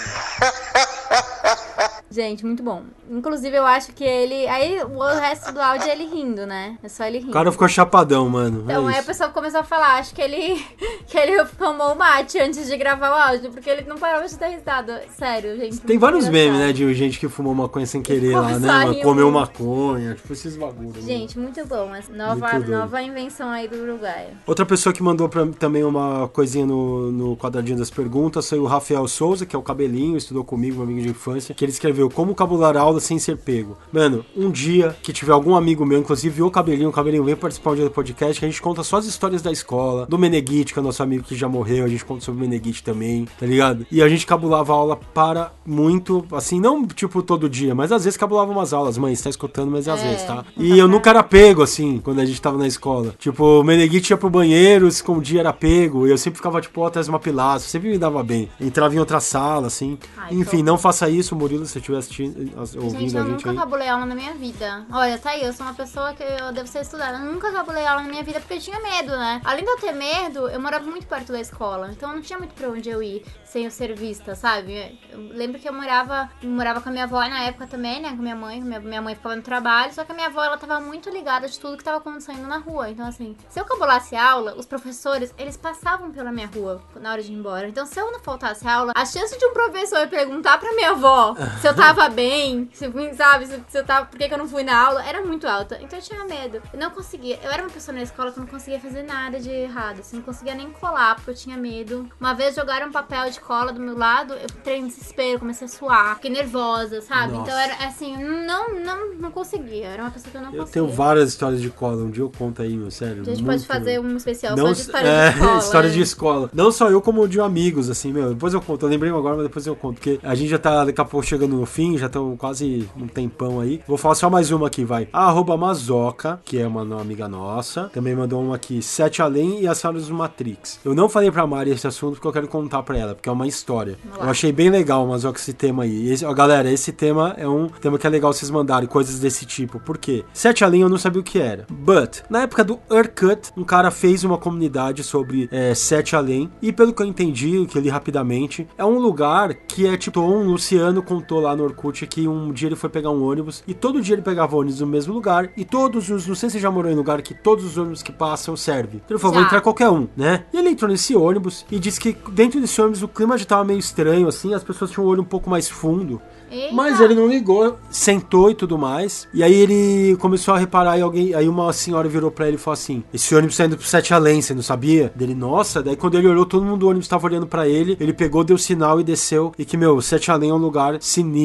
Gente, muito bom. Inclusive, eu acho que ele... Aí, o resto do áudio é ele rindo, né? É só ele rindo. O cara ficou chapadão, mano. Então, é aí a pessoa começou a falar, acho que ele... que ele tomou o mate antes de gravar o áudio, porque ele não parava de dar risada. Sério, gente. Tem vários memes, né, de gente que fumou maconha sem querer lá, né? Rindo. Comeu maconha, tipo esses bagulhos. Gente, né? Muito bom. Nova, muito nova invenção aí do Uruguai. Outra pessoa que mandou pra, também uma coisinha no, no quadradinho das perguntas foi o Rafael Souza, que é o cabelinho, estudou comigo, meu amigo de infância, que ele escreveu como cabular aula sem ser pego. Mano, um dia que tiver algum amigo meu, inclusive o Cabelinho, o Cabelinho vem participar um dia do podcast, que a gente conta só as histórias da escola, do Meneghite, que é nosso amigo que já morreu, a gente conta sobre o Meneghite também, tá ligado? E a gente cabulava aula para muito, assim, não tipo todo dia, mas às vezes cabulava umas aulas, mãe, você tá escutando, mas às é, vezes, tá? E eu nunca era pego, assim, quando a gente tava na escola. Tipo, o Meneghite ia pro banheiro, escondia, era pego, e eu sempre ficava, tipo, atrás de uma pilastra, sempre me dava bem. Entrava em outra sala, assim. Ai, Enfim, tô... não faça isso, Murilo, se você estiver assistindo, ouvindo gente, a eu gente nunca aí. cabulei aula na minha vida. Olha, tá aí, eu sou uma pessoa que eu devo ser estudada. Eu nunca cabulei aula na minha vida porque eu tinha medo, né? Além de eu ter medo, eu morava muito perto da escola. Então eu não tinha muito pra onde eu ir sem eu ser vista, sabe? Eu lembro que eu morava, eu morava com a minha avó na época também, né? Com minha mãe. Minha, minha mãe ficava no trabalho. Só que a minha avó, ela tava muito ligada de tudo que tava acontecendo na rua. Então, assim, se eu cabulasse aula, os professores, eles passavam pela minha rua na hora de ir embora. Então, se eu não faltasse aula, a chance de um professor perguntar pra minha avó se eu tava bem, se, sabe, se, se eu tava, por que, que eu não fui na aula, era muito alta. Então eu tinha medo. Eu não conseguia. Eu era uma pessoa na escola que não conseguia fazer nada de errado. Assim, não conseguia nem colar, porque eu tinha medo. Uma vez jogaram um papel de cola do meu lado, eu entrei em desespero, comecei a suar, fiquei nervosa, sabe? Nossa. Então era assim, não, não, não conseguia. Eu era uma pessoa que eu não Eu conseguia. tenho várias histórias de cola, um dia eu conto aí, meu, sério. A gente muito... pode fazer um especial não, só de história é, de escola. história é. de escola. Não só eu, como de amigos, assim, meu. Depois eu conto. Eu lembrei agora, mas depois eu conto. Porque a gente já tá daqui a pouco chegando no fim, já estamos quase um tempão aí. Vou falar só mais uma aqui, vai. A arroba Mazoca, que é uma amiga nossa, também mandou uma aqui. Sete Além e as Salas do Matrix. Eu não falei pra Mari esse assunto porque eu quero contar pra ela, porque é uma história. Eu achei bem legal, Mazoca, esse tema aí. Esse, ó, galera, esse tema é um tema que é legal vocês mandarem, coisas desse tipo. Por quê? Sete Além eu não sabia o que era. But, na época do Urkut, um cara fez uma comunidade sobre é, Sete Além. E pelo que eu entendi, que eu li rapidamente, é um lugar que é tipo, um Luciano contou lá no Orkut que um dia ele foi pegar um ônibus e todo dia ele pegava ônibus no mesmo lugar e todos os, não sei se você já morou em lugar que todos os ônibus que passam servem. Então ele falou, vou entrar qualquer um, né? E ele entrou nesse ônibus e disse que dentro desse ônibus o clima já tava meio estranho, assim, as pessoas tinham o olho um pouco mais fundo. Eita. Mas ele não ligou, sentou e tudo mais. E aí ele começou a reparar e alguém, aí uma senhora virou pra ele e falou assim: esse ônibus tá indo pro Sete Além, você não sabia? Dele, nossa, daí quando ele olhou, todo mundo do ônibus tava olhando pra ele. Ele pegou, deu sinal e desceu. E que, meu, Sete Além é um lugar sinistro.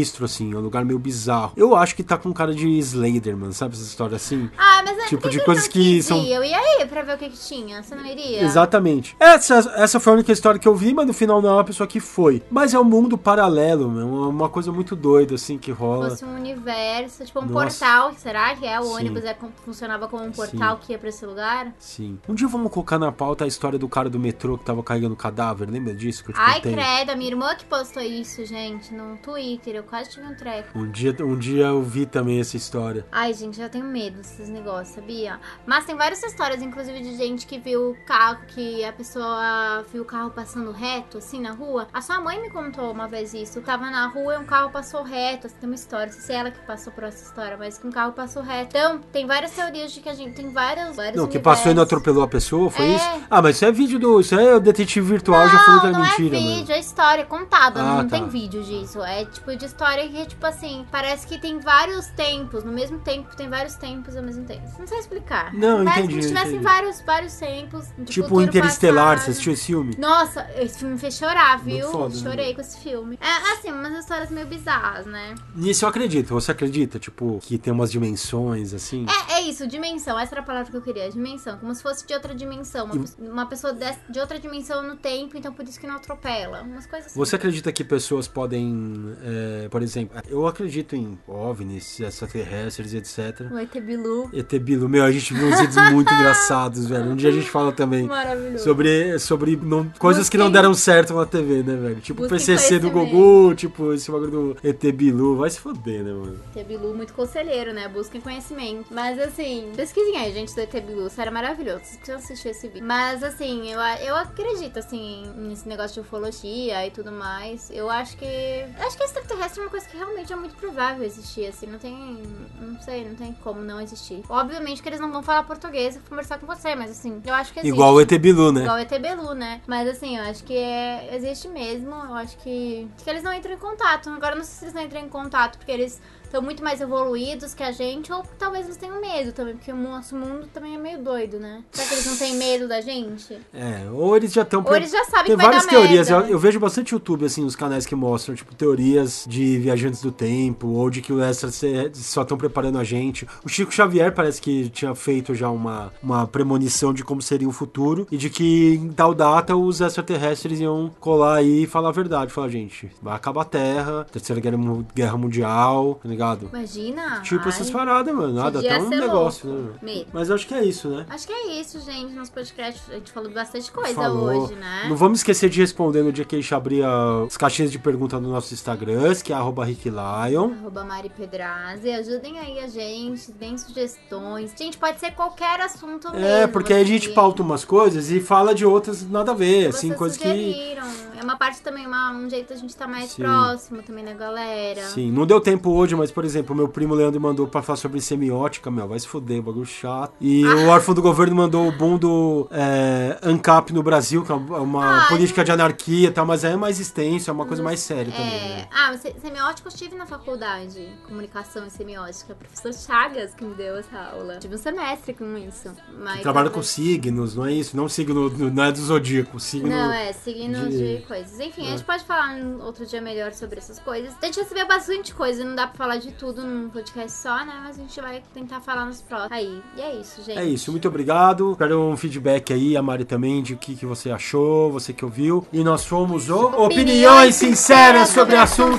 sinistro, assim, é um lugar meio bizarro. Eu acho que tá com cara de Slenderman, sabe essa história assim? Ah, mas é tipo, de que coisas que são... Eu ia ir pra ver o que que tinha, você não iria? Exatamente. Essa, essa foi a única história que eu vi, mas no final não é uma pessoa que foi. Mas é um mundo paralelo, meu, uma coisa muito doida, assim, que rola. Fosse um universo, tipo um Nossa. portal, será que é? O Sim. ônibus é, funcionava como um portal Sim. que ia pra esse lugar? Sim. Um dia vamos colocar na pauta a história do cara do metrô que tava carregando cadáver, lembra disso que eu te Ai, contei? credo, a minha irmã que postou isso, gente, no Twitter, eu quase tive um treco. Um dia, um dia eu vi também essa história. Ai, gente, eu tenho medo desses negócios, sabia? Mas tem várias histórias, inclusive, de gente que viu o carro, que a pessoa viu o carro passando reto, assim, na rua. A sua mãe me contou uma vez isso. Eu tava na rua e um carro passou reto, assim, tem uma história, não sei se é ela que passou por essa história, mas que um carro passou reto. Então, tem várias teorias de que a gente tem várias, vários Não, que passou e não universos. atropelou a pessoa, foi É. isso? Ah, mas isso é vídeo do... Isso é o detetive virtual, já falou que é não mentira, é mano. vídeo, é história contada, Ah, não tá. tem vídeo disso. É tipo de história que, tipo assim, parece que tem vários tempos, no mesmo tempo tem vários tempos ao mesmo tempo. Não sei explicar. Não, parece entendi, como se tivessem entendi. vários, vários tempos. de Tipo o futuro, Interestelar, passado. você assistiu esse filme? Nossa, esse filme me fez chorar, viu? foda, né? Chorei com esse filme. É, assim, umas histórias meio bizarras, né? Nisso eu acredito. Você acredita, tipo, que tem umas dimensões, assim? É, é isso, dimensão. Essa era a palavra que eu queria, dimensão. Como se fosse de outra dimensão. Uma, E- pe- uma pessoa de, de outra dimensão no tempo, então por isso que não atropela. Umas coisas assim. Você acredita que pessoas podem, é, por exemplo, eu acredito em OVNIs, extraterrestres, etcétera. O E T Bilu. E T Bilu, meu, a gente viu uns vídeos muito engraçados, velho. Um dia a gente fala também Maravilhoso. sobre, sobre não, coisas que não Busquem- deram certo na T V, né, velho? Tipo o P Busquem C C do conhecimento. Gugu, tipo esse bagulho do E T Bilu. Vai se foder, né, mano? E T Bilu, muito conselheiro, né? Busquem conhecimento. Mas assim, pesquisem aí, gente, do E T Bilu. Sério, é maravilhoso. Vocês precisam assistir esse vídeo. Mas assim, eu, eu acredito, assim, nesse negócio de ufologia e tudo mais. Eu acho que. Acho que extraterrestre é uma coisa que realmente é muito provável existir, assim. Não tem. Não sei, não tem como não existir. Obviamente que eles não vão falar português e conversar com você, mas assim, eu acho que existe. Igual o E T Bilu, né? Igual o E T Bilu, né? Mas assim, eu acho que é, existe mesmo. Eu acho que, que eles não entram em contato. Agora eu não sei se eles não entram em contato porque eles estão muito mais evoluídos que a gente, ou talvez eles tenham medo também, porque o nosso mundo também é meio doido, né? Será que eles não têm medo da gente? É, ou eles já estão... Ou eles já sabem Tem que vai várias dar teorias, eu, merda. eu vejo bastante YouTube, assim, os canais que mostram, tipo, teorias de viajantes do tempo, ou de que o extra só estão preparando a gente. O Chico Xavier parece que tinha feito já uma, uma premonição de como seria o futuro, e de que em tal data os extraterrestres iam colar aí e falar a verdade. Falar, gente, vai acabar a Terra, Terceira Guerra, Mu- Guerra Mundial, tá ligado? Imagina. Tipo Ai, essas paradas, mano. Nada, podia até um ser negócio, louco. né? Medo. Mas eu acho que é isso, né? Acho que é isso, gente. Nosso podcast, a gente falou bastante coisa Falou. hoje, né? Não vamos esquecer de responder no dia que a gente abrir as caixinhas de pergunta no nosso Instagram, que é arroba ricklion. Arroba Mari Pedrazzi. Ajudem aí a gente, deem sugestões. Gente, pode ser qualquer assunto mesmo. É, porque aí a gente assim. pauta umas coisas e fala de outras nada a ver, assim, Vocês coisas que... sugeriram. É uma parte também, uma, um jeito a gente estar mais Sim. próximo também da galera. Sim, não deu tempo hoje, mas, por exemplo, o meu primo Leandro mandou pra falar sobre semiótica, meu, vai se foder, bagulho chato. E Ah. o órfão do governo mandou o boom do é, ANCAP no Brasil, que é uma Ah, política de anarquia e tal, mas aí é mais extenso, é uma coisa mais séria também, É, né? ah, mas se- semiótica eu estive na faculdade, comunicação e semiótica, o professor Chagas que me deu essa aula. Tive um semestre com isso. Mas Trabalha com talvez- signos, não é isso? Não signo, não é do zodíaco, signo... Não, é, signos de- de... coisas. Enfim, É. a gente pode falar um outro dia melhor sobre essas coisas. A gente recebeu bastante coisa, não dá pra falar de tudo num podcast só, né? Mas a gente vai tentar falar nos próximos. Aí, e é isso, gente. É isso, muito obrigado. Quero um feedback aí, a Mari também, de o que, que você achou, você que ouviu. E nós fomos o Opiniões Sinceras sobre Assuntos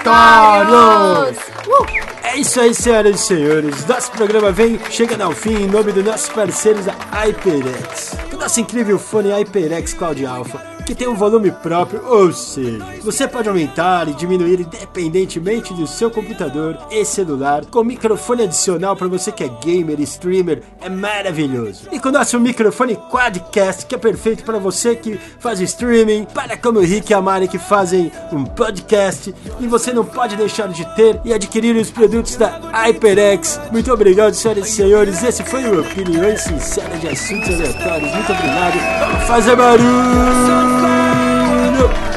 Aleatórios. Uh! É isso aí, senhoras e senhores. Nosso programa vem chegando ao fim em nome dos nossos parceiros da HyperX. O nosso incrível fone HyperX Cloud Alpha, que tem um volume próprio, ou seja, você pode aumentar e diminuir independentemente do seu computador e celular, com microfone adicional para você que é gamer e streamer, é maravilhoso. E com o nosso microfone Quadcast, que é perfeito para você que faz streaming, para como o Rick e a Mari que fazem um podcast, e você não pode deixar de ter e adquirir os produtos da HyperX. Muito obrigado, senhoras e senhores, esse foi o Opiniões Sinceras de Assuntos Aleatórios. Muito obrigado, vamos fazer barulho!